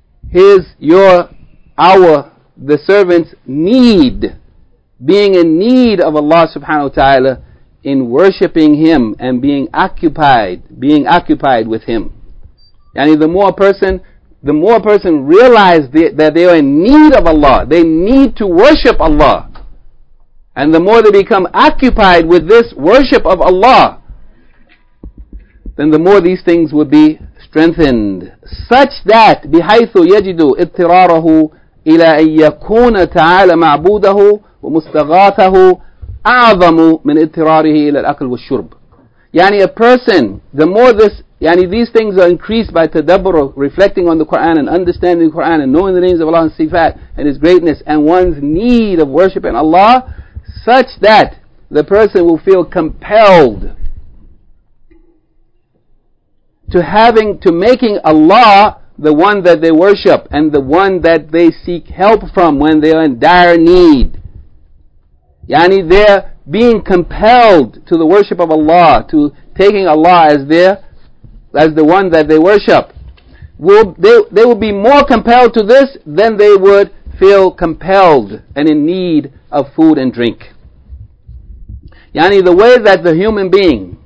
the servant's need, being in need of Allah subhanahu wa ta'ala in worshipping Him and being occupied with Him. Yani the more a person realizes that they are in need of Allah, they need to worship Allah, and the more they become occupied with this worship of Allah, then the more these things would be strengthened, such that بحيث يجد اضطراره إلى أن يكون تعالى معبوده ومستغاثه أعظم من اضطراره إلى الأكل والشرب. Yani a person, the more these things are increased by tadabbur, reflecting on the Quran and understanding the Quran and knowing the names of Allah and sifat and His greatness and one's need of worshiping Allah, such that the person will feel compelled to making Allah the one that they worship and the one that they seek help from when they are in dire need. Yani they're being compelled to the worship of Allah, to taking Allah as the one that they worship. They will be more compelled to this than they would feel compelled and in need of food and drink. Yani the way that the human being,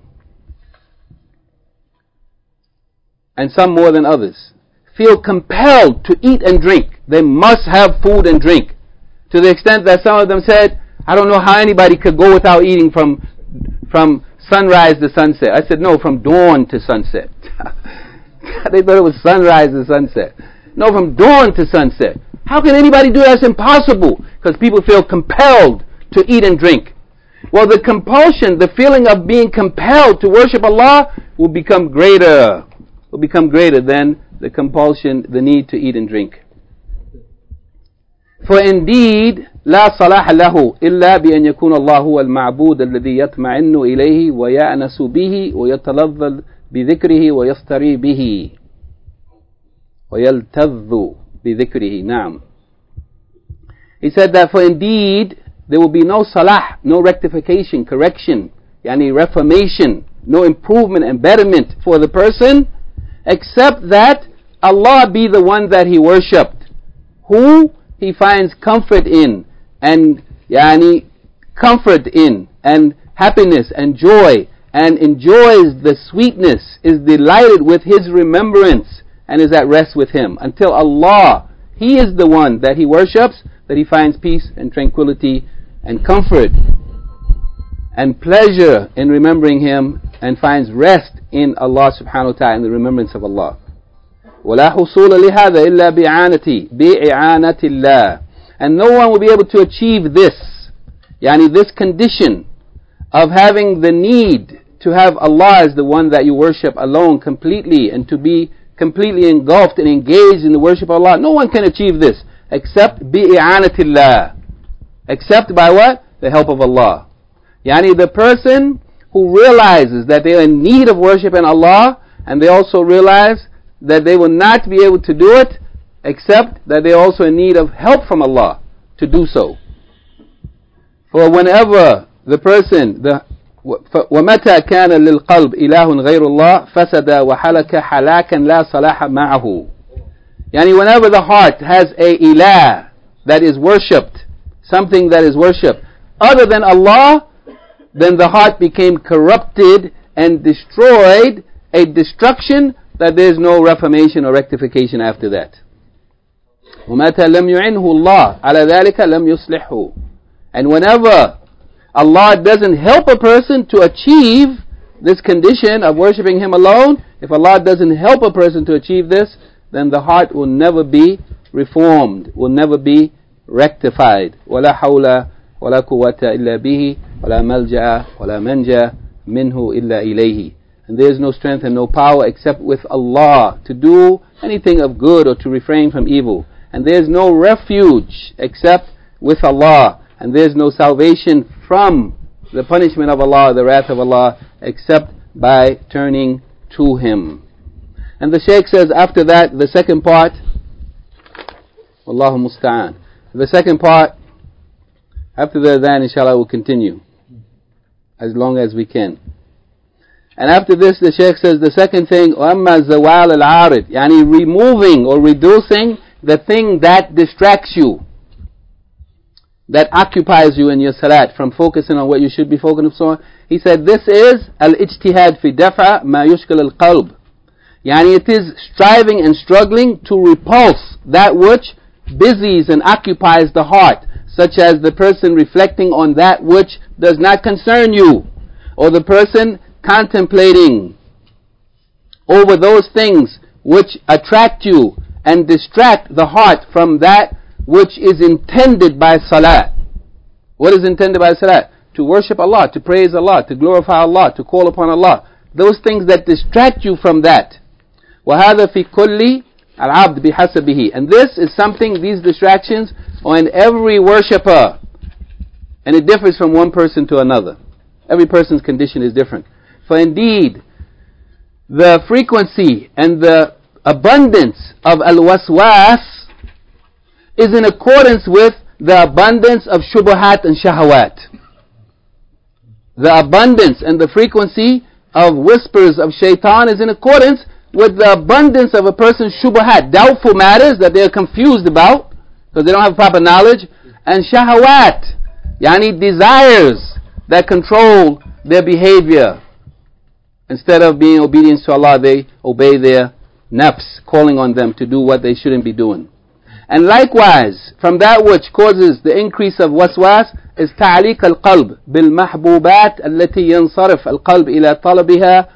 and some more than others, feel compelled to eat and drink. They must have food and drink. To the extent that some of them said, I don't know how anybody could go without eating from sunrise to sunset. I said, no, from dawn to sunset. They thought it was sunrise to sunset. No, from dawn to sunset. How can anybody do that? It's impossible. Because people feel compelled to eat and drink. Well, the compulsion, the feeling of being compelled to worship Allah will become greater than the compulsion, the need to eat and drink. For indeed, لا صلاح له إلا بأن يكون الله هو المعبود الذي يطمئن إليه ويأنس به ويتلذذ بذكره ويستري به ويلتذ بذكره. نعم. He said that for indeed there will be no salah, no rectification, correction, yani reformation, no improvement and betterment for the person, except that Allah be the one that he worshipped, who he finds comfort in, and comfort in, and happiness and joy, and enjoys the sweetness, is delighted with his remembrance, and is at rest with him. Until Allah, he is the one that he worships, that he finds peace and tranquility and comfort and pleasure in remembering him, and finds rest in Allah subhanahu wa ta'ala, in the remembrance of Allah. وَلَا حُصُولَ لِهَذَا إِلَّا بِإِعَانَةِ اللَّهِ. And no one will be able to achieve this, this condition of having the need to have Allah as the one that you worship alone completely, and to be completely engulfed and engaged in the worship of Allah. No one can achieve this except bi'a'anatillah. Except by what? The help of Allah. Yani the person who realizes that they are in need of worship in Allah, and they also realize that they will not be able to do it except that they are also in need of help from Allah to do so. For whenever the person, وَمَتَى كَانَ لِلْقَلْبِ إِلَهٌ غَيْرُ اللَّهِ فَسَدَ وَحَلَكَ حَلَاكًا لَا صَلَاحَ مَعَهُ. Yani whenever the heart has a ilah that is worshipped, something that is worshipped other than Allah, then the heart became corrupted and destroyed, a destruction that there is no reformation or rectification after that. وَمَتَى لَمْ يُعِنْهُ اللَّهُ عَلَى ذَلِكَ لَمْ يُصْلِحْهُ. And whenever Allah doesn't help a person to achieve this condition of worshipping Him alone, if Allah doesn't help a person to achieve this, then the heart will never be reformed, will never be rectified. وَلَا حَوْلَ وَلَا قُوَّةَ إِلَّا بِهِ وَلَا مَلْجَأَ وَلَا مَنْجَأَ مِنْهُ إِلَّا إِلَيْهِ. And there is no strength and no power except with Allah to do anything of good or to refrain from evil. And there is no refuge except with Allah. And there is no salvation from the punishment of Allah, the wrath of Allah, except by turning to Him. And the Shaykh says after that, the second part, Wallahu musta'an. The second part, after the adhan, inshallah, will continue as long as we can. And after this, the Shaykh says the second thing, وَأَمَّا زَوَالَ الْعَارِضِ, yani removing or reducing the thing that distracts you, that occupies you in your salat from focusing on what you should be focusing on. He said this is al-ijtihad fi daf'a ma yushkil al-qalb. Yani it is striving and struggling to repulse that which busies and occupies the heart, such as the person reflecting on that which does not concern you, or the person contemplating over those things which attract you and distract the heart from that which is intended by salat. What is intended by salat? To worship Allah, to praise Allah, to glorify Allah, to call upon Allah. Those things that distract you from that. وَهَذَا فِي كُلِّ الْعَبْدِ بِحَسَبِهِ. And this is something, these distractions are in every worshipper. And it differs from one person to another. Every person's condition is different. For indeed, the frequency and the abundance of al-waswas is in accordance with the abundance of shubuhat and shahawat. The abundance and the frequency of whispers of shaitan is in accordance with the abundance of a person's shubuhat, doubtful matters that they are confused about because they don't have proper knowledge, and shahawat, yani desires that control their behavior. Instead of being obedient to Allah, they obey their nafs, calling on them to do what they shouldn't be doing. And likewise, from that which causes the increase of waswas is ta'liq al-qalb bil-mahbubat allati yansarif al-qalb ila talabiha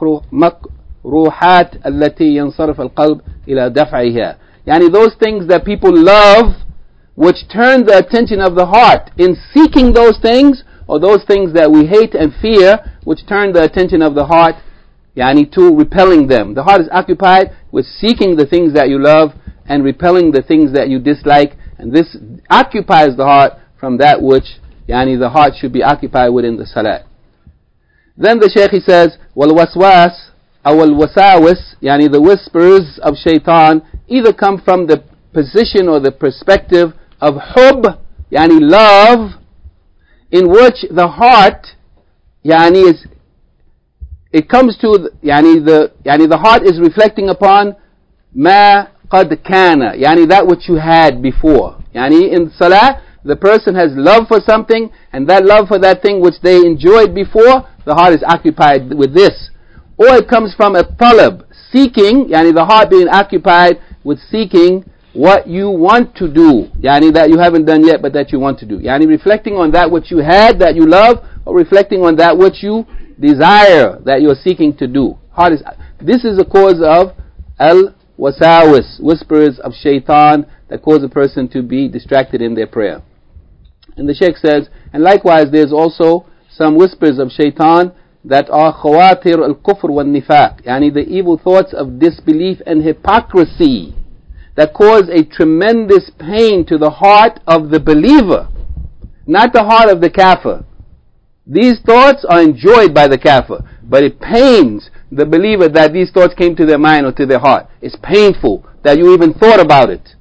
wal-makruhat allati yansarif al-qalb ila daf'iha. Yani those things that people love, which turn the attention of the heart in seeking those things, or those things that we hate and fear, which turn the attention of the heart, yani to repelling them. The heart is occupied with seeking the things that you love and repelling the things that you dislike, and this occupies the heart from that which yani the heart should be occupied with in the salat. Then the Shaykh, he says, wal-waswas aw al-wasawis, yani the whispers of shaitan, either come from the position or the perspective of hub, yani love, in which the heart, yani is, it comes to, yani the heart is reflecting upon ma qad kana, yani that which you had before. Yani in salah, the person has love for something, and that love for that thing which they enjoyed before, the heart is occupied with this. Or it comes from a talab, seeking, yani the heart being occupied with seeking what you want to do, yani that you haven't done yet but that you want to do. Yani reflecting on that which you had, that you love, or reflecting on that which you desire, that you are seeking to do. This is the cause of al-wasawis, whispers of shaitan, that cause a person to be distracted in their prayer. And the Shaykh says, and likewise there's also some whispers of shaitan that are khawatir al-kufr wal-nifaq, yani the evil thoughts of disbelief and hypocrisy, that cause a tremendous pain to the heart of the believer, not the heart of the kafir. These thoughts are enjoyed by the kafir, but it pains the believer that these thoughts came to their mind or to their heart. It's painful that you even thought about it.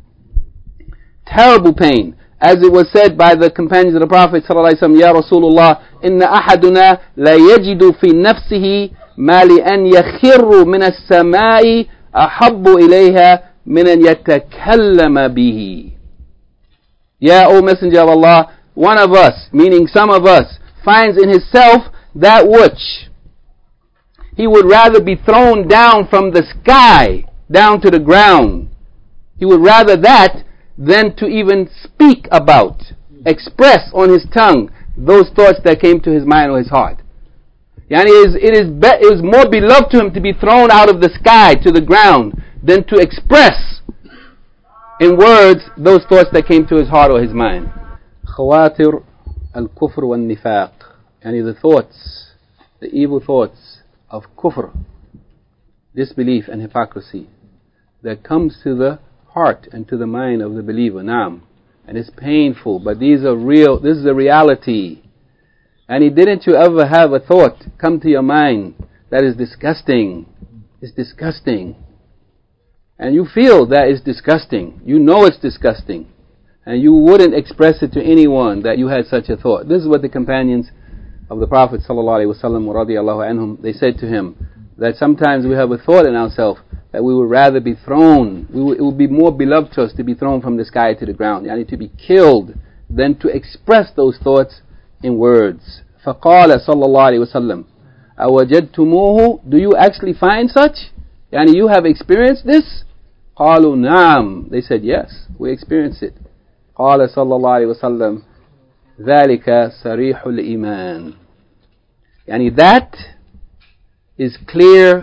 Terrible pain. As it was said by the companions of the Prophet ﷺ, Ya Rasulullah, inna ahaduna la yajidu fi nafsihi ma li an yakhirru min as-samai ahabbu ilayha min an yatakallama bihi. Ya, O Messenger of Allah, one of us, meaning some of us, finds in himself that which he would rather be thrown down from the sky, down to the ground. He would rather that than to even speak about, express on his tongue those thoughts that came to his mind or his heart. It is more beloved to him to be thrown out of the sky to the ground than to express in words those thoughts that came to his heart or his mind. Khawatir al-kufr wal-nifaq, the thoughts, the evil thoughts of kufr, disbelief and hypocrisy that comes to the heart and to the mind of the believer. Naam. And it's painful, but these are real. This is a reality. And didn't you ever have a thought come to your mind that is disgusting? It's disgusting. And you feel that it's disgusting. You know it's disgusting. And you wouldn't express it to anyone that you had such a thought. This is what the companions of the Prophet ﷺ, radiyallahu anhum, they said to him, that sometimes we have a thought in ourselves that we would rather be thrown, it would be more beloved to us to be thrown from the sky to the ground, to be killed, than to express those thoughts in words. فَقَالَ صَلَّى اللَّهُ عَلَيْهِ وَسَلَّمَ أَوَجَدْتُمُوهُ, do you actually find such? You have experienced this? قَالُوا نَعَمْ, they said yes, we experienced it. قَالَ صَلَّى اللَّهُ عَلَيْهِ وَسَلَّمَ ذَلِكَ صَرِيحُ الْإِيمَانِ, that is clear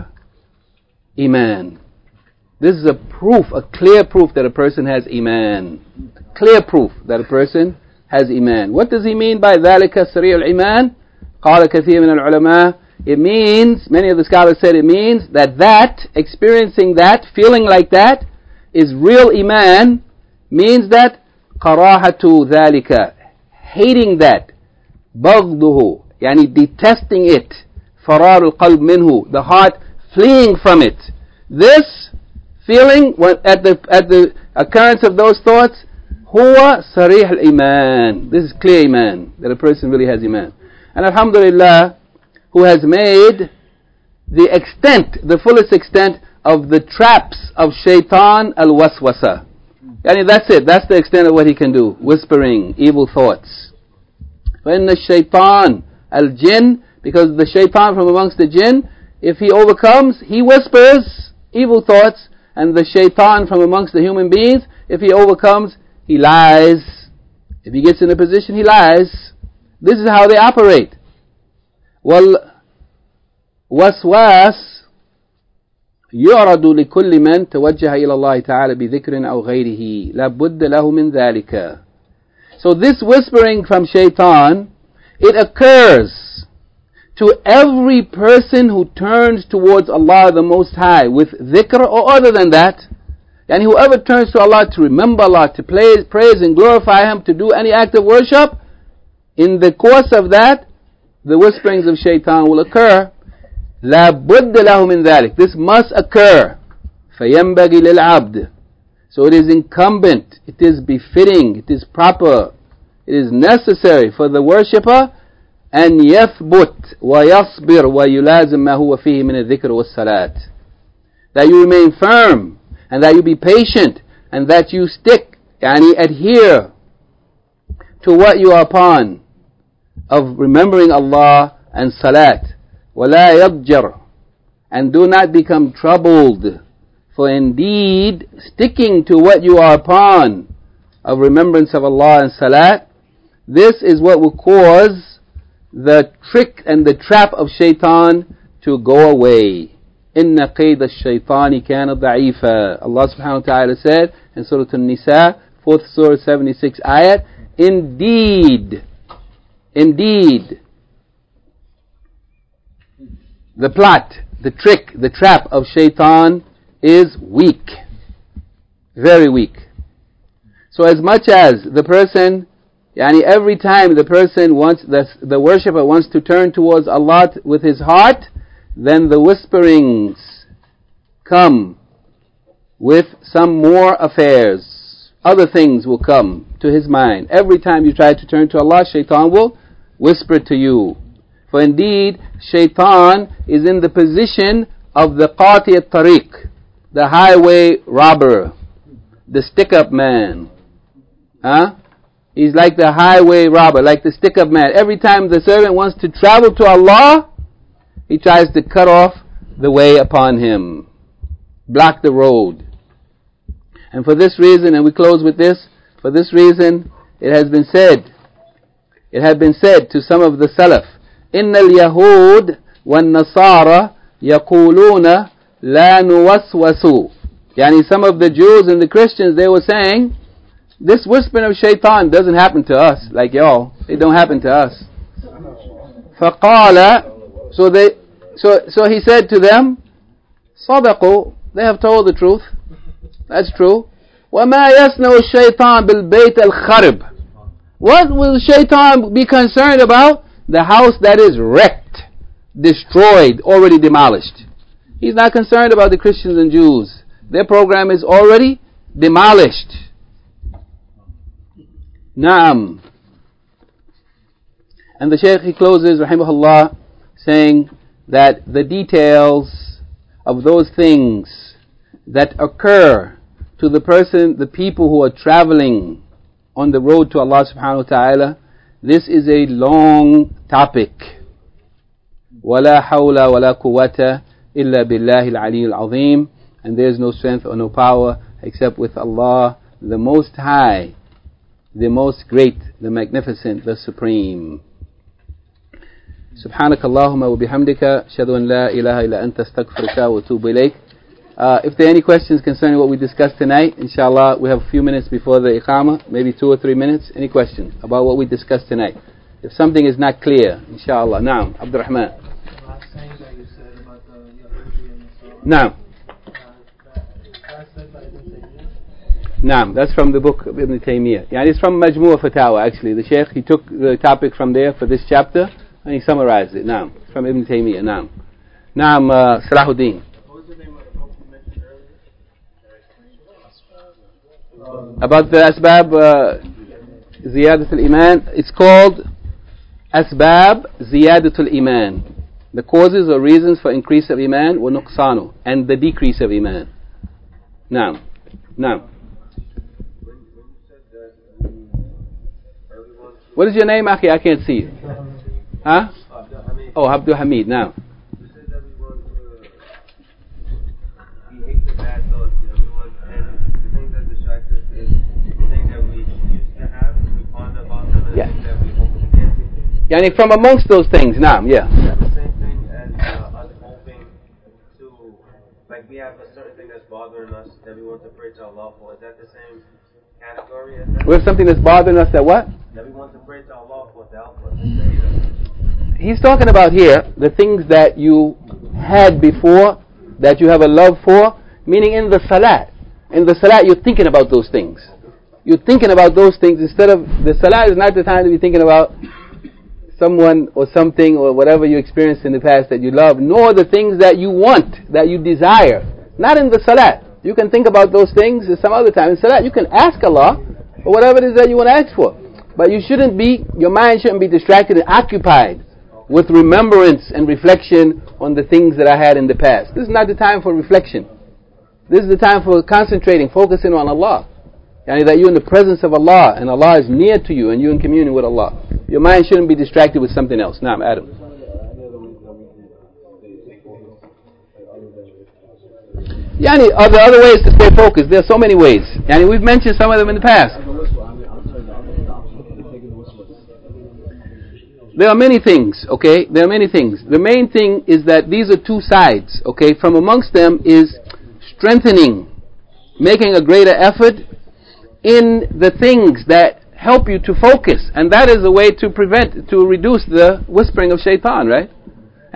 Iman. This is a proof, a clear proof that a person has Iman. Clear proof that a person has Iman. What does he mean by ذَلِكَ سَرِيعُ الْإِيمَانِ? قَالَ كَثِيرٌ مِنَ الْعُلَمَاءِ, it means, many of the scholars said it means that experiencing that, feeling like that, is real Iman, means that كَرَاهَةُ ذَلِكَ, hating that, بَغْضُهُ, detesting it, فَرَارُ الْقَلْبِ مِنْهُ, the heart fleeing from it. This feeling at the occurrence of those thoughts, huwa sarih al-iman. This is clear iman, that a person really has iman. And alhamdulillah, who has made the fullest extent of the traps of shaitan al-waswasa. That's it. That's the extent of what he can do. Whispering evil thoughts. فَإِنَّ الشَّيْطَانَ al-jinn, because the shaitan from amongst the jinn, if he overcomes, he whispers evil thoughts, and the shaitan from amongst the human beings, if he overcomes, he lies. If he gets in a position, he lies. This is how they operate. وَالْوَسْوَاسِ يُعْرَضُ لِكُلِّ مَنْ تَوَجَّهَ إِلَى اللَّهِ تَعَالَى بِذِكْرٍ أَوْ غَيْرِهِ لَا بُدَّ لَهُ مِنْ ذَلِكَ. So this whispering from shaitan, it occurs to every person who turns towards Allah the Most High with dhikr or other than that. And whoever turns to Allah to remember Allah, to praise and glorify Him, to do any act of worship, in the course of that, the whisperings of shaitan will occur. لا بد له من ذلك. This must occur. فينبغي للعبد. So it is incumbent, it is befitting, it is proper, it is necessary for the worshipper أن يثبت ويصبر ويلازم ما هو فيه من الذكر والصلاة. That you remain firm, and that you be patient, and that you stick, adhere to what you are upon of remembering Allah and salat. وَلَا يَضْجَرْ, and do not become troubled, for indeed sticking to what you are upon of remembrance of Allah and salat, this is what will cause the trick and the trap of shaitan to go away. إِنَّ قَيْدَ الشَّيْطَانِ كَانَ ضَعِيفًا. Allah subhanahu wa ta'ala said in Surah An-Nisa, 4th Surah, 76 ayat, Indeed, the plot, the trick, the trap of shaitan is weak. Very weak. So as much as the person, every time the person wants, the worshipper wants to turn towards Allah with his heart, then the whisperings come with some more affairs. Other things will come to his mind. Every time you try to turn to Allah, shaitan will whisper to you. For indeed, shaitan is in the position of the qati at-tariq, the highway robber, the stick-up man. He's like the highway robber, like the stick-up man. Every time the servant wants to travel to Allah, he tries to cut off the way upon him, block the road. And for this reason, and we close with this, for this reason, it had been said to some of the Salaf, إِنَّ الْيَهُودَ وَالنَّصَارَ يَقُولُونَ لَا نُوَسْوَسُ. Some of the Jews and the Christians, they were saying, this whispering of shaitan doesn't happen to us, like y'all. It don't happen to us. فَقَالَ So he said to them, صَدَقُوا, they have told the truth. That's true. وَمَا يَسْنَوُ الشَّيْطَانِ بِالْبَيْتِ الْخَرِبِ. What will shaitan be concerned about? The house that is wrecked, destroyed, already demolished. He's not concerned about the Christians and Jews. Their program is already demolished. Naam. And the Shaykh, he closes, rahimahullah, saying that the details of those things that occur to the person, the people who are traveling on the road to Allah subhanahu wa ta'ala, this is a long topic. وَلَا حَوْلَ وَلَا قُوَّةَ إِلَّا بِاللَّهِ الْعَلِيِّ الْعَظِيمِ. And there is no strength or no power except with Allah, the Most High, the Most Great, the Magnificent, the Supreme. سبحانك اللهم وبحمدك أشهد أن لا إله إلا أنت أستغفرك وأتوب إليك. If there are any questions concerning what we discussed tonight, inshallah, we have a few minutes before the iqamah, maybe 2 or 3 minutes. Any question about what we discussed tonight? If something is not clear, inshallah. Naam, Abdul Rahman. Last thing that you said about the Yahudi and the Naam. That's said by Ibn Taymiyyah? Naam, that's from the book of Ibn Taymiyyah. It's from Majmu' Fatawa, actually. The Shaykh, he took the topic from there for this chapter, and he summarized it. Naam, from Ibn Taymiyyah. Naam. Naam, Salahuddin. About the asbab ziyadatul iman, it's called asbab ziyadatul iman, the causes or reasons for increase of iman, wa nuqsanu, and the decrease of iman. Naam. What is your name, Akhi? I can't see you. Huh? Oh, Abdul Hamid. Now. Yani from amongst those things, naam, yeah. The same thing as us hoping to, like we have a certain thing that's bothering us that we want to pray to Allah for. Is that the same category as that? We have something that's bothering us that what? That we want to pray to Allah for to help us. He's talking about here the things that you had before, that you have a love for, meaning in the salat. In the salat you're thinking about those things. You're thinking about those things instead of, the salat is not the time to be thinking about someone or something or whatever you experienced in the past that you love, nor the things that you want, that you desire. Not in the salat. You can think about those things at some other time. In salat, you can ask Allah for whatever it is that you want to ask for. But you shouldn't be, your mind shouldn't be distracted and occupied with remembrance and reflection on the things that I had in the past. This is not the time for reflection. This is the time for concentrating, focusing on Allah. Yani that you're in the presence of Allah and Allah is near to you and you're in communion with Allah. Your mind shouldn't be distracted with something else. Naam, Adam. Yani, are there other ways to stay focused? There are so many ways. Yani, we've mentioned some of them in the past. There are many things, okay? There are many things. The main thing is that these are two sides, okay? From amongst them is strengthening, making a greater effort in the things that help you to focus, and that is a way to reduce the whispering of shaitan, right?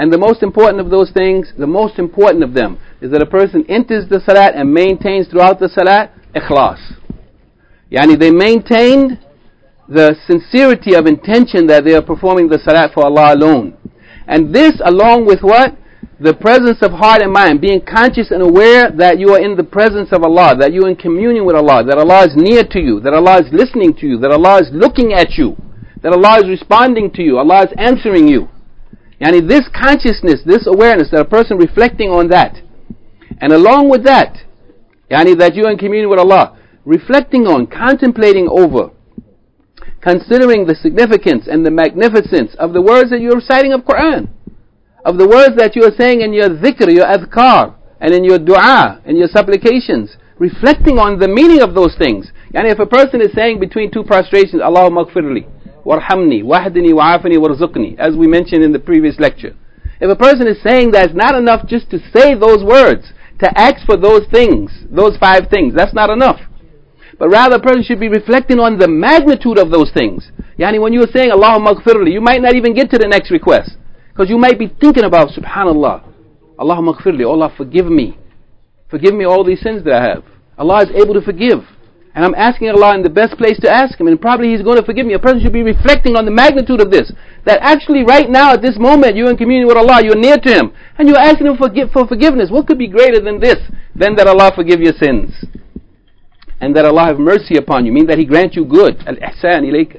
And the most important of those things, the most important of them, is that a person enters the salat and maintains throughout the salat ikhlas. Yani they maintained the sincerity of intention that they are performing the salat for Allah alone. And this along with what? The presence of heart and mind, being conscious and aware that you are in the presence of Allah, that you are in communion with Allah, that Allah is near to you, that Allah is listening to you, that Allah is looking at you, that Allah is responding to you, Allah is answering you. Yani this consciousness, this awareness, that a person reflecting on that, and along with that, yani that you are in communion with Allah, reflecting on, contemplating over, considering the significance and the magnificence of the words that you are reciting of Quran, of the words that you are saying in your dhikr, your adhkar, and in your dua, and your supplications, reflecting on the meaning of those things. Yani if a person is saying between two prostrations, Allahumma ighfirli, warhamni, wahdini, wa'afini, warzuqni, as we mentioned in the previous lecture. If a person is saying that it's not enough just to say those words, to ask for those things, those 5 things, that's not enough. But rather a person should be reflecting on the magnitude of those things. Yani when you are saying Allahumma ighfirli, you might not even get to the next request. Because you might be thinking about subhanallah, Allahumma ighfirli, oh Allah forgive me. Forgive me all these sins that I have. Allah is able to forgive. And I'm asking Allah in the best place to ask Him, and probably He's going to forgive me. A person should be reflecting on the magnitude of this. That actually right now at this moment you're in communion with Allah, you're near to Him, and you're asking Him for forgiveness. What could be greater than this? Than that Allah forgive your sins. And that Allah have mercy upon you, meaning that He grant you good, al-ihsan ilayka.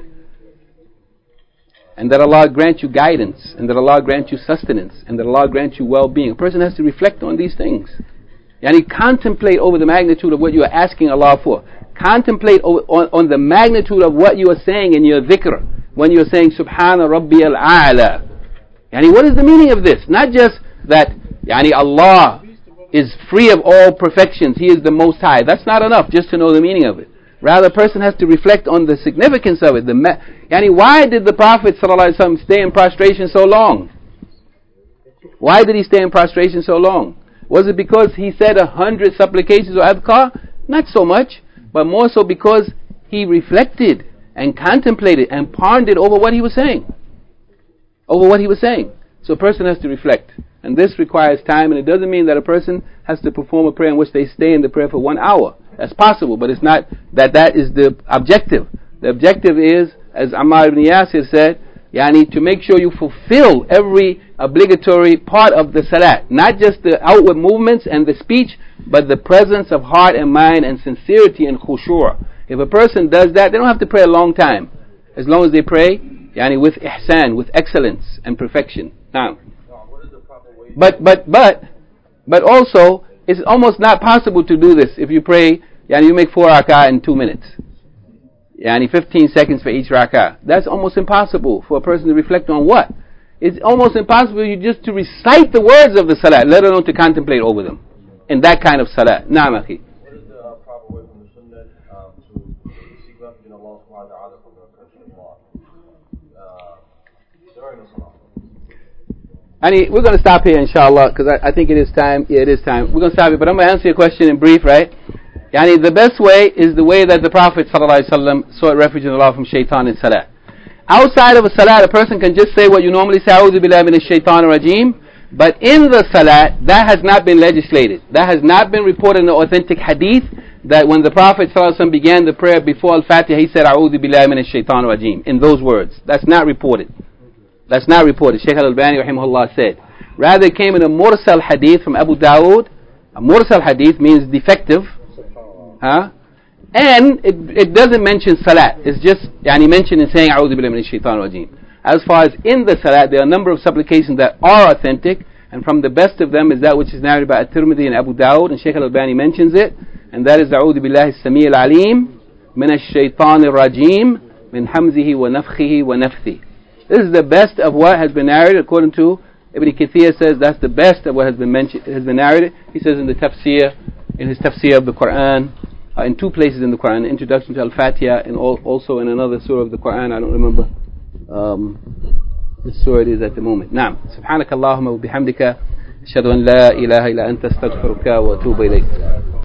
And that Allah grant you guidance, and that Allah grant you sustenance, and that Allah grant you well-being. A person has to reflect on these things. Yani contemplate over the magnitude of what you are asking Allah for. Contemplate on the magnitude of what you are saying in your dhikr, when you are saying Subhana Rabbi al-A'la. Yani what is the meaning of this? Not just that yani Allah is free of all perfections, He is the Most High. That's not enough just to know the meaning of it. Rather, a person has to reflect on the significance of it. Yani why did the Prophet ﷺ stay in prostration so long? Why did he stay in prostration so long? Was it because he said 100 supplications or adhkar? Not so much, but more so because he reflected and contemplated and pondered over what he was saying. Over what he was saying. So a person has to reflect. And this requires time, and it doesn't mean that a person has to perform a prayer in which they stay in the prayer for 1 hour. That's possible, but it's not that is the objective. The objective is, as Ammar ibn Yasir said, yani to make sure you fulfill every obligatory part of the salat. Not just the outward movements and the speech, but the presence of heart and mind and sincerity and khushu'. If a person does that, they don't have to pray a long time. As long as they pray, yani with ihsan, with excellence and perfection. Now, but also, it's almost not possible to do this if you pray, yani you make 4 rak'ah in 2 minutes. Yani 15 seconds for each rak'ah. That's almost impossible for a person to reflect on what? It's almost impossible you just to recite the words of the salat, let alone to contemplate over them. In that kind of salat. Na'am akhi. What is the proper way from the sunnah to seek refuge in Allah subhanahu wa ta'ala from the curse of Allah during the salah? We're going to stop here inshallah, because I think it is time. Yeah, it is time. We're going to stop here, but I'm going to answer your question in brief, right? Yani the best way is the way that the Prophet ﷺ sought refuge in Allah from shaitan in salat. Outside of a salat, a person can just say what you normally say, A'udhu billahi minash shaitanir rajeem. But in the salat, that has not been legislated. That has not been reported in the authentic hadith, that when the Prophet ﷺ began the prayer before Al-Fatiha, he said, A'udhu billahi minash shaitanir rajeem, in those words. That's not reported. That's not reported. Shaykh al-Albani rahimahullah said. Rather, it came in a mursal hadith from Abu Dawood. A mursal hadith means defective. And it doesn't mention salat. It's just mentioned in saying A'udhu billahi minash shaitanir rajeem. As far as in the salat, there are a number of supplications that are authentic, and from the best of them is that which is narrated by At-Tirmidhi and Abu Dawud, and Shaykh al-Albani mentions it, and that is A'udhu billahi as-Sami' al-Alim minash shaitanir rajeem min hamzihi wa nafthihi wa nafthi. This is the best of what has been narrated, according to Ibn Kathir says that's the best of what has been narrated. He says in his tafsir of the Quran, in 2 places in the Quran, introduction to Al-Fatiha, and also in another surah of the Quran, I don't remember which surah it is at the moment. Naam. Subhanakallahumma wa bihamdika ashhadu an la ilaha illa anta astaghfiruka wa atubu ilayk.